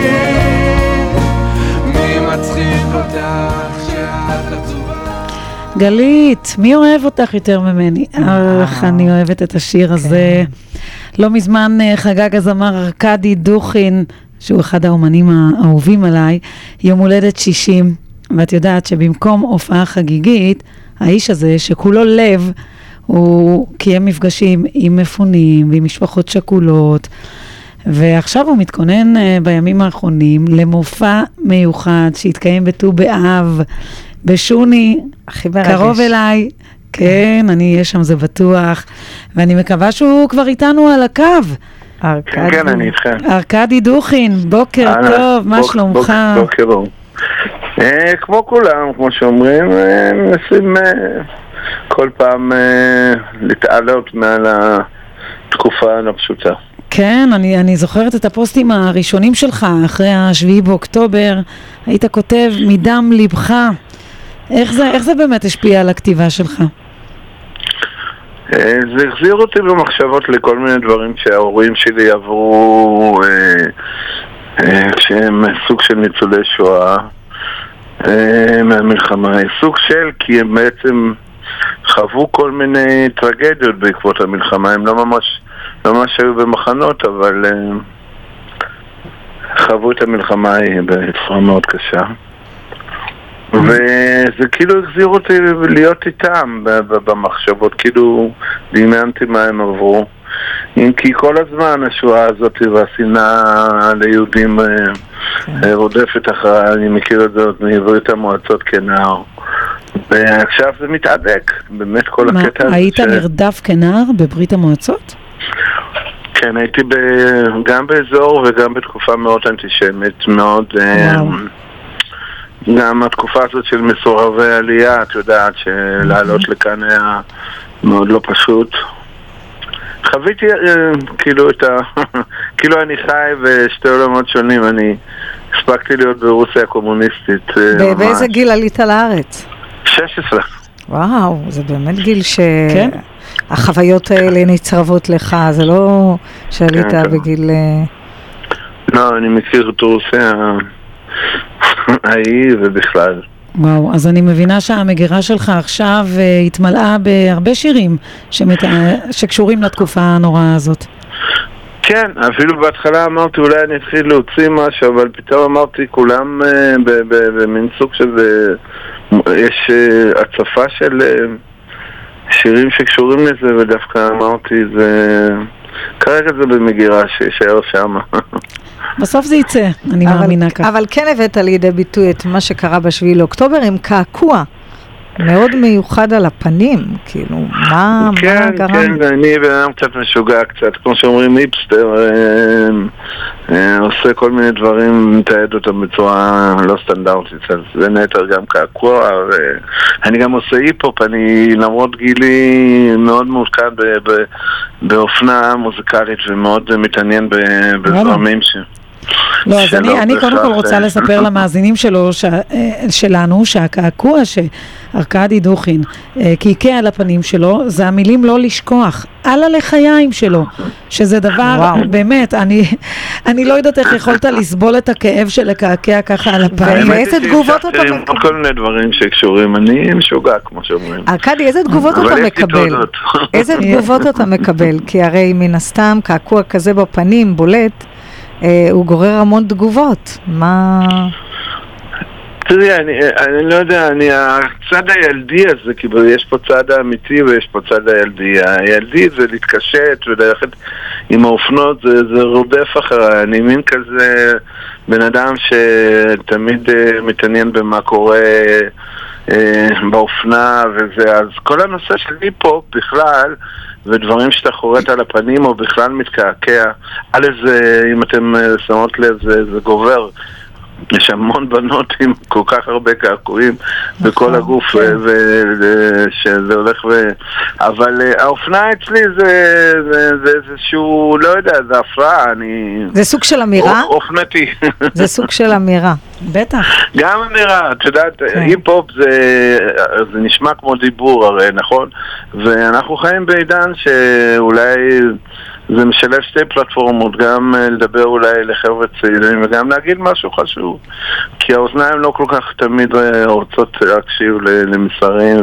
S7: מי מצחיק אותך כשאת עצובה?
S2: גלית, מי אוהב אותך יותר ממני? איך אני אוהבת את השיר הזה. לא מזמן חגג הזמר ארקדי דוכין, שהוא אחד האומנים האהובים עליי, יום הולדת שישים, ואת יודעת שבמקום הופעה חגיגית, האיש הזה שכולו לב, הוא קיים מפגשים עם מפונים ועם משפחות שכולות, ועכשיו הוא מתכונן בימים האחרונים למופע מיוחד שהתקיים בט"ו באב, בשוני, קרוב אליי, כן, אני אהיה שם, זה בטוח, ואני מקווה שהוא כבר איתנו על הקו.
S8: כן, אני איתכם.
S2: ארקדי דוכין, בוקר טוב, מה שלומך?
S8: בוקר טוב. כמו כולם, כמו שאומרים, מנסים כל פעם להתעלות מעל התקופה הפשוטה.
S2: כן, אני, אני זוכרת את הפוסטים הראשונים שלך, אחרי השביעי באוקטובר, היית כותב מדם לבך. איך זה, איך זה באמת השפיע על הכתיבה שלך?
S8: זה החזיר אותי במחשבות לכל מיני דברים שההורים שלי עברו כשהם סוג של ניצולי שואה מהמלחמה. סוג של, כי הם בעצם חוו כל מיני טרגדיות בעקבות המלחמה. הם לא ממש, לא ממש היו במחנות, אבל חוו את המלחמה בצורה מאוד קשה. וזה כאילו החזיר אותי להיות איתם במחשבות, כאילו דמיינתי מה הם עברו. אם כי כל הזמן השואה הזאת והשנאה ליהודים רודפת אחרי, אני מכיר את זה מברית המועצות כנער. ועכשיו זה מתעדק, באמת כל הקטע הזה.
S2: היית נרדף כנער בברית המועצות?
S8: כן, הייתי ב... גם באזור וגם בתקופה מאוד אנטישמית, מאוד... גם התקופה הזאת של מסורבי עלייה, את יודעת, שלעלות לכאן היה מאוד לא פשוט. חוויתי כאילו את ה... כאילו אני חי בשתי עולמות שונים, אני הספקתי להיות ברוסיה הקומוניסטית.
S3: באיזה גיל עלית לארץ?
S8: שש עשרה.
S3: וואו, זה באמת גיל ש...
S2: כן?
S3: החוויות האלה נצרבות לך, זה לא שעלית בגיל...
S8: לא, אני מכיר את רוסיה ההיא ובכלל.
S2: וואו, אז אני מבינה שהמגירה שלך עכשיו uh, התמלאה בהרבה שירים שמת... שקשורים לתקופה הנוראה הזאת.
S8: כן, אפילו בהתחלה אמרתי אולי אני אתחיל להוציא משהו, אבל פתאום אמרתי כולם uh, במין סוג של... Uh, יש uh, הצפה של uh, שירים שקשורים לזה, ודווקא אמרתי זה... כרגע זה במגירה שישאר שם.
S2: בסוף זה יצא, אני
S3: אבל,
S2: מאמינה כך.
S3: אבל כן הבאת לידי ביטוי את מה שקרה בשביעי לאוקטובר עם קעקוע מאוד מיוחד על הפנים, כאילו, מה,
S8: כן,
S3: מה גרם?
S8: כן, כן, אני בנאדם קצת משוגע קצת, כמו שאומרים היפסטר, אה, אה, עושה כל מיני דברים, מתעד אותם בצורה לא סטנדרטית, אז זה נטר גם קעקוע, אני גם עושה היפ-הופ, אני למרות גילי מאוד מעודכן ב- ב- באופנה מוזיקלית ומאוד מתעניין בזרמים ש...
S2: לא, אז אני, אני קודם כל רוצה לספר למאזינים שלו, ש, שלנו, שהקעקוע שארקדי דוכין קעקע על הפנים שלו, זה המילים לא לשכוח, על הלחיים שלו, שזה דבר, וואו. באמת, אני, אני לא יודעת איך יכולת לסבול את הכאב של לקעקע ככה על הפנים.
S3: ואיזה תגובות אתה
S8: מקבל? כל מיני דברים שקשורים, אני משוגע, כמו שאומרים.
S3: ארקדי, איזה תגובות אתה מקבל? איזה תגובות אתה מקבל? כי הרי מן הסתם, קעקוע כזה בפנים, בולט, הוא גורר המון תגובות. מה...
S8: תראי, אני, אני לא יודע, אני, הצד הילדי הזה, כי יש פה צד האמיתי ויש פה צד הילדי. הילדי זה להתקשט וללכת עם האופנות, זה, זה רודף אחריי. אני מין כזה בן אדם שתמיד uh, מתעניין במה קורה uh, באופנה וזה. אז כל הנושא של היפ-הופ בכלל, ודברים שאתה חורט על הפנים או בכלל מתקעקע, על איזה, אם אתם שמות לב, זה, זה גובר. יש המון בנות עם כל כך הרבה קעקועים בכל הגוף, שזה הולך ו... אבל האופנה אצלי זה איזשהו, לא יודע, זה הפרעה, אני...
S3: זה סוג של אמירה?
S8: אופנתי.
S3: זה סוג של אמירה.
S2: בטח.
S8: גם אמירה, את יודעת, היפ-הופ זה נשמע כמו דיבור הרי, נכון? ואנחנו חיים בעידן שאולי... זה משלב שתי פלטפורמות, גם לדבר אולי לחבר'ה צעירים וגם להגיד משהו חשוב, כי האוזניים לא כל כך תמיד רוצות להקשיב למסרים,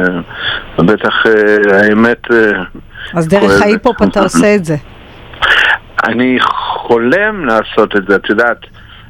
S8: ובטח האמת... אז
S3: דרך ההיפ-הופ אתה עושה את זה?
S8: אני חולם לעשות את זה, את יודעת,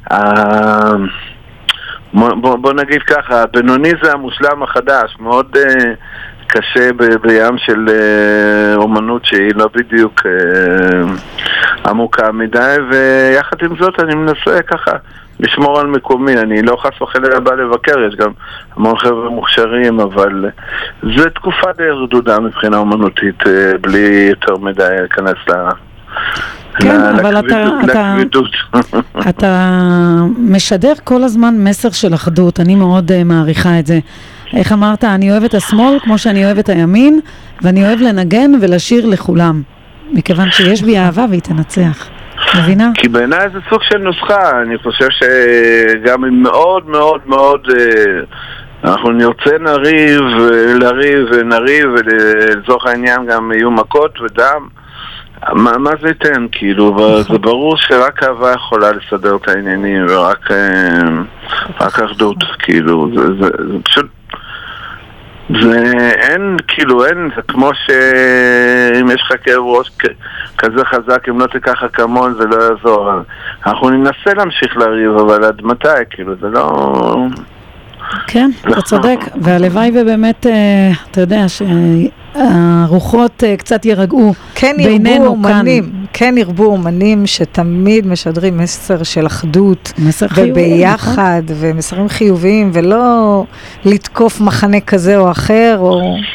S8: בוא נגיד ככה, הבינוני זה המושלם החדש, מאוד... קשה ב- בים של uh, אומנות שהיא לא בדיוק uh, עמוקה מדי, ויחד עם זאת אני מנסה ככה לשמור על מקומי. אני לא חס וחלילה בא לבקר, יש גם המון חבר'ה מוכשרים, אבל uh, זו תקופה די רדודה מבחינה אומנותית, uh, בלי יותר מדי להיכנס ל...
S2: כן, אבל אתה, אתה, אתה משדר כל הזמן מסר של אחדות, אני מאוד uh, מעריכה את זה. איך אמרת, אני אוהב את השמאל כמו שאני אוהב את הימין, ואני אוהב לנגן ולשיר לכולם, מכיוון שיש בי אהבה והיא תנצח. מבינה?
S8: כי בעיניי זה סוג של נוסחה, אני חושב שגם מאוד מאוד מאוד אנחנו נרצה נריב, לריב ונריב, ולצורך העניין גם יהיו מכות ודם. מה, מה זה ייתן? כאילו, זה ברור שרק אהבה יכולה לסדר את העניינים, ורק רק אחדות, כאילו, זה, זה, זה פשוט... זה אין, כאילו אין, זה כמו שאם יש לך כאב ראש כזה חזק, אם לא תיקח אקמול זה לא יעזור. אנחנו ננסה להמשיך לריב, אבל עד מתי, כאילו, זה לא...
S2: כן, אתה צודק, והלוואי ובאמת, אתה יודע, שהרוחות קצת ירגעו בינינו כאן.
S3: כן ירבו אומנים שתמיד משדרים מסר של אחדות, וביחד, ומסרים חיוביים, ולא לתקוף מחנה כזה או אחר, או...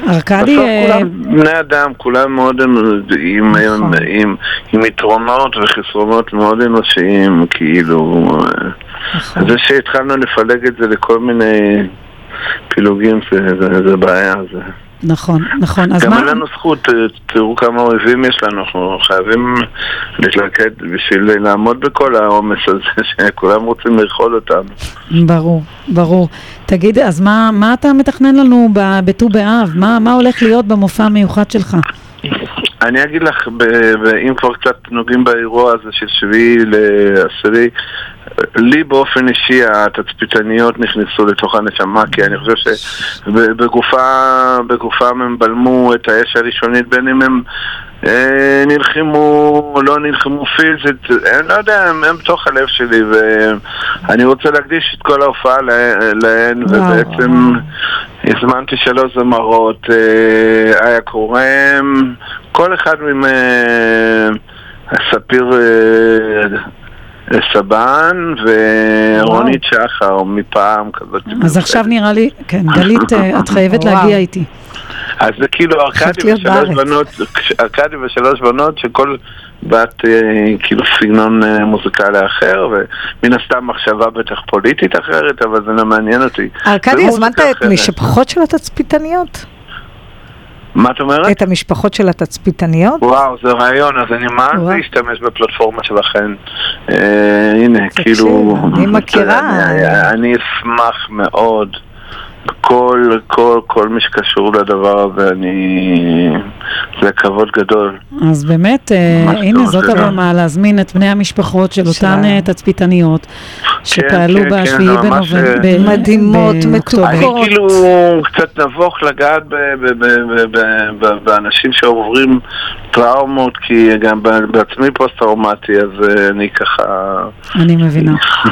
S2: ארקדי...
S8: בסוף כולם בני אדם, כולם מאוד עם, עם, עם, עם יתרונות וחסרונות מאוד אנושיים, כאילו. נכון. זה שהתחלנו לפלג את זה לכל מיני פילוגים, זה, זה, זה בעיה. זה... נכון,
S2: נכון.
S8: גם אין לנו זכות, תראו כמה אויבים יש לנו, אנחנו חייבים להתלכד בשביל לעמוד בכל העומס הזה, שכולם רוצים לאכול אותנו. ברור,
S2: ברור. תגיד, אז מה, מה אתה מתכנן לנו בט"ו באב? מה, מה הולך להיות במופע המיוחד שלך?
S8: אני אגיד לך, אם כבר קצת נוגעים באירוע הזה של שביעי לעשירי, לי באופן אישי התצפיתניות נכנסו לתוך הנשמה, כי אני חושב שבגופם הם בלמו את האש הראשונית, בין אם הם אה, נלחמו או לא נלחמו פיזית, אני לא יודע, הם, הם בתוך הלב שלי, ואני רוצה להקדיש את כל ההופעה להן, ובעצם הזמנתי שלוש זמרות, אה, היה קורם, כל אחד עם אה, ספיר אה, סבן ורונית שחר מפעם כזאת.
S2: אז עכשיו נראה לי, כן, גלית, את חייבת להגיע איתי.
S8: אז זה כאילו ארקדי ושלוש בנות, ארקדי ושלוש בנות שכל בת כאילו סגנון מוזיקלי אחר, ומן הסתם מחשבה בטח פוליטית אחרת, אבל זה לא מעניין אותי.
S3: ארקדי, הזמנת את משפחות של התצפיתניות?
S8: מה את אומרת?
S3: את המשפחות של התצפיתניות?
S8: וואו, זה רעיון, אז אני מה זה להשתמש בפלטפורמה שלכם. הנה, כאילו...
S3: אני מכירה.
S8: אני אשמח מאוד. כל, כל, כל מי שקשור לדבר הזה, אני... זה כבוד גדול.
S2: אז באמת, הנה, זאת הבמה להזמין את בני המשפחות של אותן תצפיתניות שפעלו בשביעי בנובמבר.
S3: מדהימות, מתוקות.
S8: אני כאילו קצת נבוך לגעת באנשים שעוברים טראומות, כי גם בעצמי פוסט-טראומטי, אז אני ככה...
S2: אני מבינה.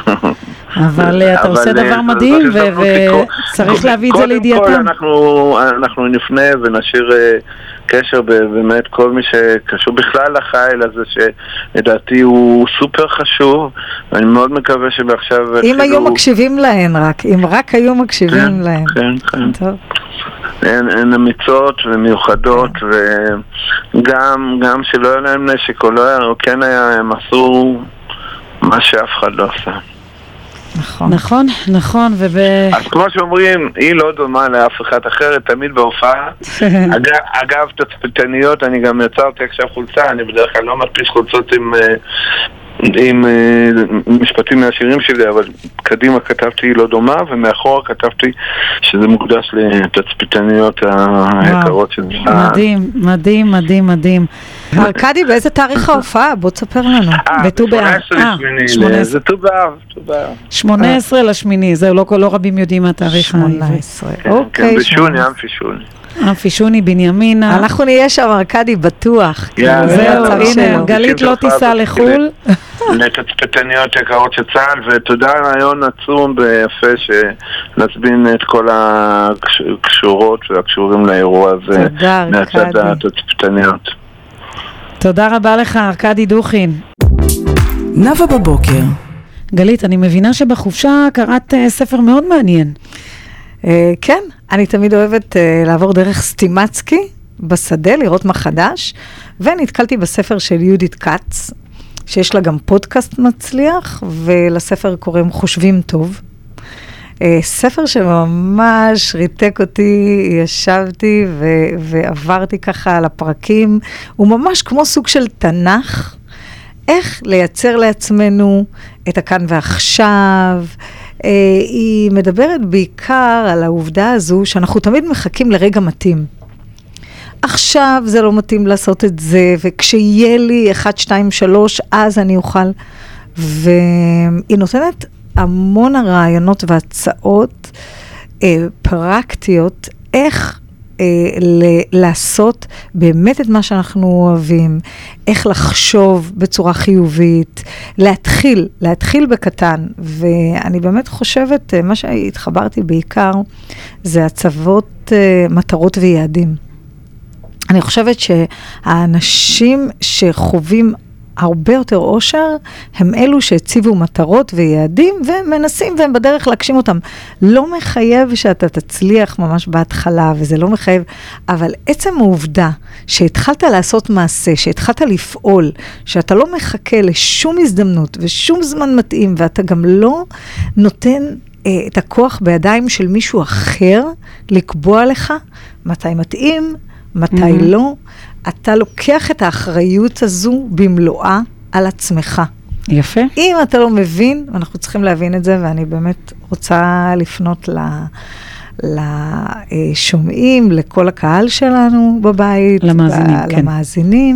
S2: אבל אתה עושה דבר מדהים, וצריך להביא את זה לידיעתם.
S8: קודם כל אנחנו נפנה ונשאיר קשר באמת כל מי שקשור בכלל לחייל הזה, שלדעתי הוא סופר חשוב, ואני מאוד מקווה שמעכשיו...
S3: אם היו מקשיבים להן רק, אם רק היו מקשיבים להן.
S8: כן, כן. הן אמיצות ומיוחדות, וגם שלא היה להם נשק או לא היה, או כן היה, הם עשו מה שאף אחד לא עשה.
S2: נכון, נכון, נכון, וב...
S8: אז כמו שאומרים, היא לא דומה לאף אחד אחרת, תמיד בהופעה. אגב, תצפיתניות, אני גם יצרתי עכשיו חולצה, אני בדרך כלל לא מדפיס חולצות עם... עם משפטים מהשירים שלי, אבל קדימה כתבתי היא לא דומה, ומאחורה כתבתי שזה מוקדש לתצפיתניות היקרות של...
S2: מדהים, מדהים, מדהים, מדהים.
S3: ארקדי, באיזה תאריך ההופעה? בוא תספר לנו.
S2: בט"ו באב.
S8: זה ט"ו באב.
S2: שמונה עשרה לשמיני, זהו, לא רבים יודעים מה תאריך העברי.
S8: כן, בשוני, אמפי שוני.
S2: אמפי שוני, בנימינה.
S3: אנחנו נהיה שם, ארקדי, בטוח.
S2: זהו, הנה, גלית לא תיסע לחול.
S8: לתצפיתניות יקרות של צה"ל, ותודה רעיון עצום ויפה שנצבין את כל הקשורות והקשורים לאירוע הזה מהצד התצפיתניות.
S2: תודה רבה לך, ארקדי דוכין.
S1: נאוה בבוקר.
S2: גלית, אני מבינה שבחופשה קראת ספר מאוד מעניין.
S3: כן, אני תמיד אוהבת לעבור דרך סטימצקי בשדה, לראות מה חדש, ונתקלתי בספר של יהודית קץ, שיש לה גם פודקאסט מצליח, ולספר קוראים חושבים טוב. ספר שממש ריתק אותי, ישבתי ו- ועברתי ככה על הפרקים, הוא ממש כמו סוג של תנ"ך, איך לייצר לעצמנו את הכאן ועכשיו. היא מדברת בעיקר על העובדה הזו שאנחנו תמיד מחכים לרגע מתאים. עכשיו זה לא מתאים לעשות את זה, וכשיהיה לי אחד, שתיים, שלוש, אז אני אוכל. והיא נותנת המון הרעיונות והצעות אה, פרקטיות, איך אה, ל- לעשות באמת את מה שאנחנו אוהבים, איך לחשוב בצורה חיובית, להתחיל, להתחיל בקטן. ואני באמת חושבת, מה שהתחברתי בעיקר, זה הצוות אה, מטרות ויעדים. אני חושבת שהאנשים שחווים הרבה יותר אושר, הם אלו שהציבו מטרות ויעדים, ומנסים והם בדרך להגשים אותם. לא מחייב שאתה תצליח ממש בהתחלה, וזה לא מחייב, אבל עצם העובדה שהתחלת לעשות מעשה, שהתחלת לפעול, שאתה לא מחכה לשום הזדמנות ושום זמן מתאים, ואתה גם לא נותן אה, את הכוח בידיים של מישהו אחר, לקבוע לך מתי מתאים, מתי mm-hmm. לא, אתה לוקח את האחריות הזו במלואה על עצמך.
S2: יפה.
S3: אם אתה לא מבין, אנחנו צריכים להבין את זה, ואני באמת רוצה לפנות ל... לשומעים, לכל הקהל שלנו בבית,
S2: למאזינים,
S3: ב-
S2: כן.
S3: למאזינים.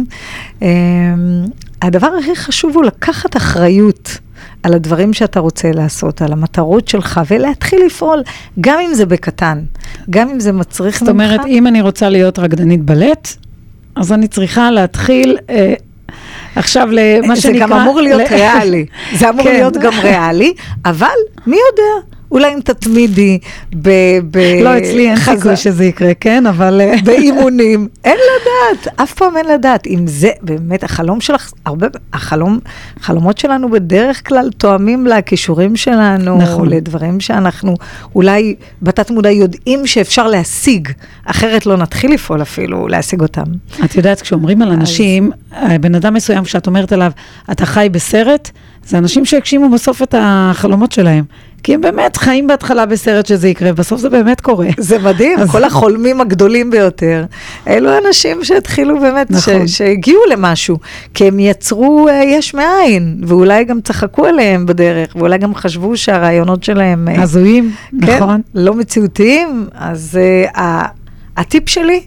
S3: הדבר הכי חשוב הוא לקחת אחריות על הדברים שאתה רוצה לעשות, על המטרות שלך, ולהתחיל לפעול, גם אם זה בקטן, גם אם זה מצריך ממך.
S2: זאת אומרת, אם אני רוצה להיות רקדנית בלט, אז אני צריכה להתחיל אה, עכשיו למה שנקרא...
S3: זה גם אמור להיות
S2: ל...
S3: ריאלי. זה אמור
S2: כן.
S3: להיות גם ריאלי, אבל מי יודע? אולי אם תתמידי ב... ב...
S2: לא, אצלי אין סיכוי שזה יקרה, כן, אבל...
S3: באימונים, אין לדעת, אף פעם אין לדעת. אם זה באמת החלום שלך, הרבה, החלום, חלומות שלנו בדרך כלל תואמים לכישורים שלנו,
S2: נכון.
S3: לדברים שאנחנו אולי בתת מודע יודעים שאפשר להשיג, אחרת לא נתחיל לפעול אפילו, להשיג אותם.
S2: את יודעת, כשאומרים על אנשים, בן אדם מסוים, כשאת אומרת עליו, אתה חי בסרט, זה אנשים שהגשימו בסוף את החלומות שלהם. כי הם באמת חיים בהתחלה בסרט שזה יקרה, בסוף זה באמת קורה.
S3: זה מדהים, כל החולמים הגדולים ביותר, אלו אנשים שהתחילו באמת,
S2: נכון.
S3: שהגיעו למשהו, כי הם יצרו יש מאין, ואולי גם צחקו עליהם בדרך, ואולי גם חשבו שהרעיונות שלהם...
S2: הזויים, נכון.
S3: לא מציאותיים, אז הטיפ שלי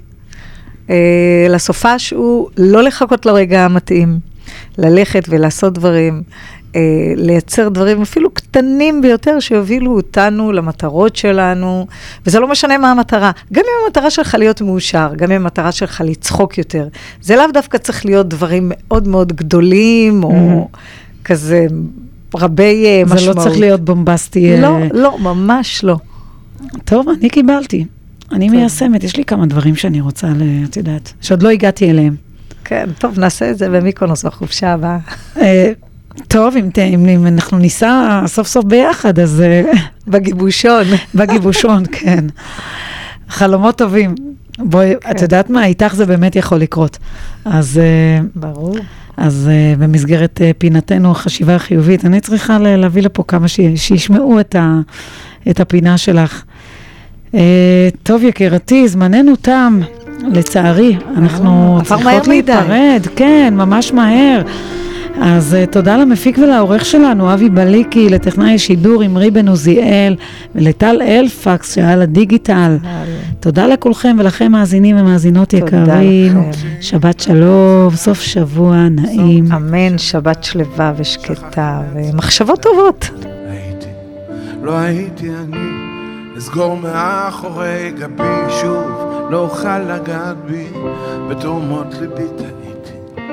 S3: לסופש הוא לא לחכות לרגע המתאים, ללכת ולעשות דברים, לייצר דברים אפילו קטנים ביותר שיובילו אותנו למטרות שלנו, וזה לא משנה מה המטרה. גם אם המטרה שלך להיות מאושר, גם אם המטרה שלך לצחוק יותר, זה לאו דווקא צריך להיות דברים מאוד מאוד גדולים, או כזה רבי משמעות.
S2: זה לא צריך להיות בומבסטי.
S3: לא, לא, ממש לא.
S2: טוב, אני קיבלתי. אני מיישמת, יש לי כמה דברים שאני רוצה, את יודעת, שעוד לא הגעתי אליהם.
S3: כן, טוב, נעשה את זה במיקונוס בחופשה הבאה.
S2: טוב, אם, אם, אם אנחנו ניסע סוף סוף ביחד, אז...
S3: בגיבושון.
S2: בגיבושון, כן. חלומות טובים. בואי, כן. את יודעת מה? איתך זה באמת יכול לקרות. אז...
S3: ברור.
S2: אז uh, במסגרת uh, פינתנו החשיבה החיובית, אני צריכה להביא לפה כמה ש... שישמעו את, ה... את הפינה שלך. Uh, טוב, יקירתי, זמננו תם. לצערי, אנחנו צריכות להיפרד. כן, ממש מהר. אז uh, תודה למפיק ולעורך שלנו, אבי בליקי, לטכנאי השידור עם ריבן עוזיאל, ולטל אלפקס שהיה לדיגיטל. תודה לכולכם ולכם מאזינים ומאזינות יקרים. שבת שלום, סוף שבוע נעים.
S3: אמן, שבת שלווה ושקטה, ומחשבות טובות.
S7: הייתי, לא הייתי אני, אסגור מאחורי גבי שוב, לא אוכל לגעת בי, בתאומות ליבי טעיתי.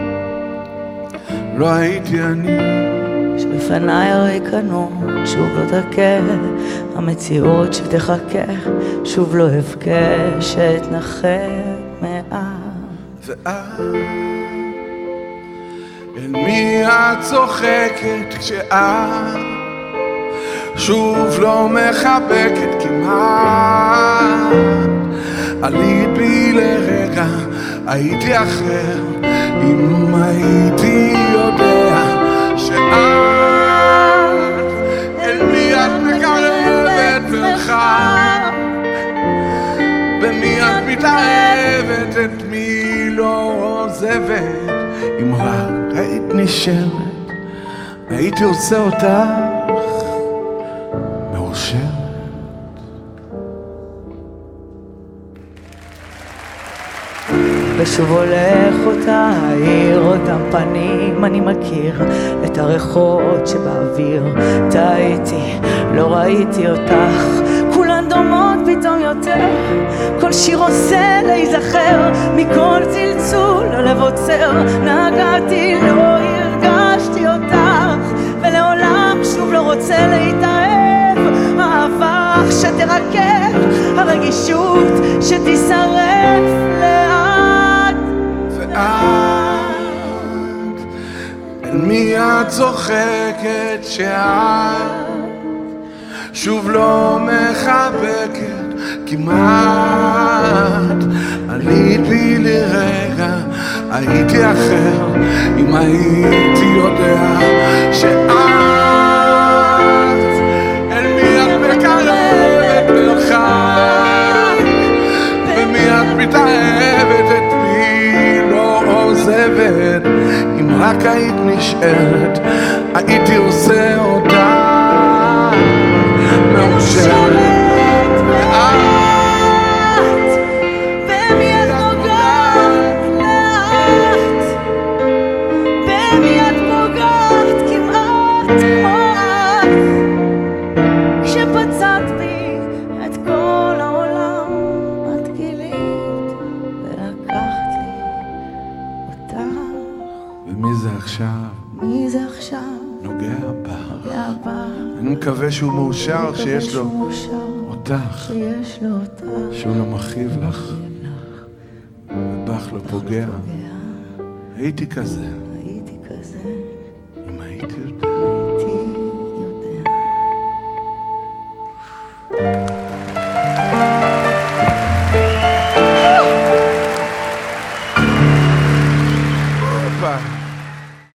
S7: לא הייתי אני
S9: שבפניי הריקנות שוב לא תכה, המציאות שתחכה שוב לא אבכה, שתנחם מעט.
S7: ואת אל מי את צוחקת כשאת שוב לא מחבקת כמעט. עלית בי לרגע, הייתי אחר אם הייתי יודע שאת אל מי את מקרבת מרחק, במי את מתאהבת, את מי לא עוזבת. אם רק היית נשארת, הייתי עושה אותך מאושרת.
S9: ושוב הולך אותה העיר, אותם פנים אני מכיר, את הריחות שבאוויר. טעיתי, לא ראיתי אותך, כולן דומות פתאום יותר, כל שיר עושה להיזכר, מכל צלצול הלב עוצר. נגעתי, לא הרגשתי אותך, ולעולם שוב לא רוצה להתאהב. אהבה שתרקב, הרגישות שתישרף לאט.
S7: ואת את צוחקת שאת שוב לא מחבקת כמעט. עליתי לרגע, הייתי אחר אם הייתי יודע שאת אל מי את מקרבת מרחק ומי את מתאהבת את מי לא עוזבת. אם רק היית נשארת הייתי עושה אותה מאושרת.
S9: מי זה עכשיו?
S7: נוגע בך. אני מקווה שהוא מאושר שיש לו אותך, שהוא לא מכאיב לך ובך לא פוגע. הייתי כזה.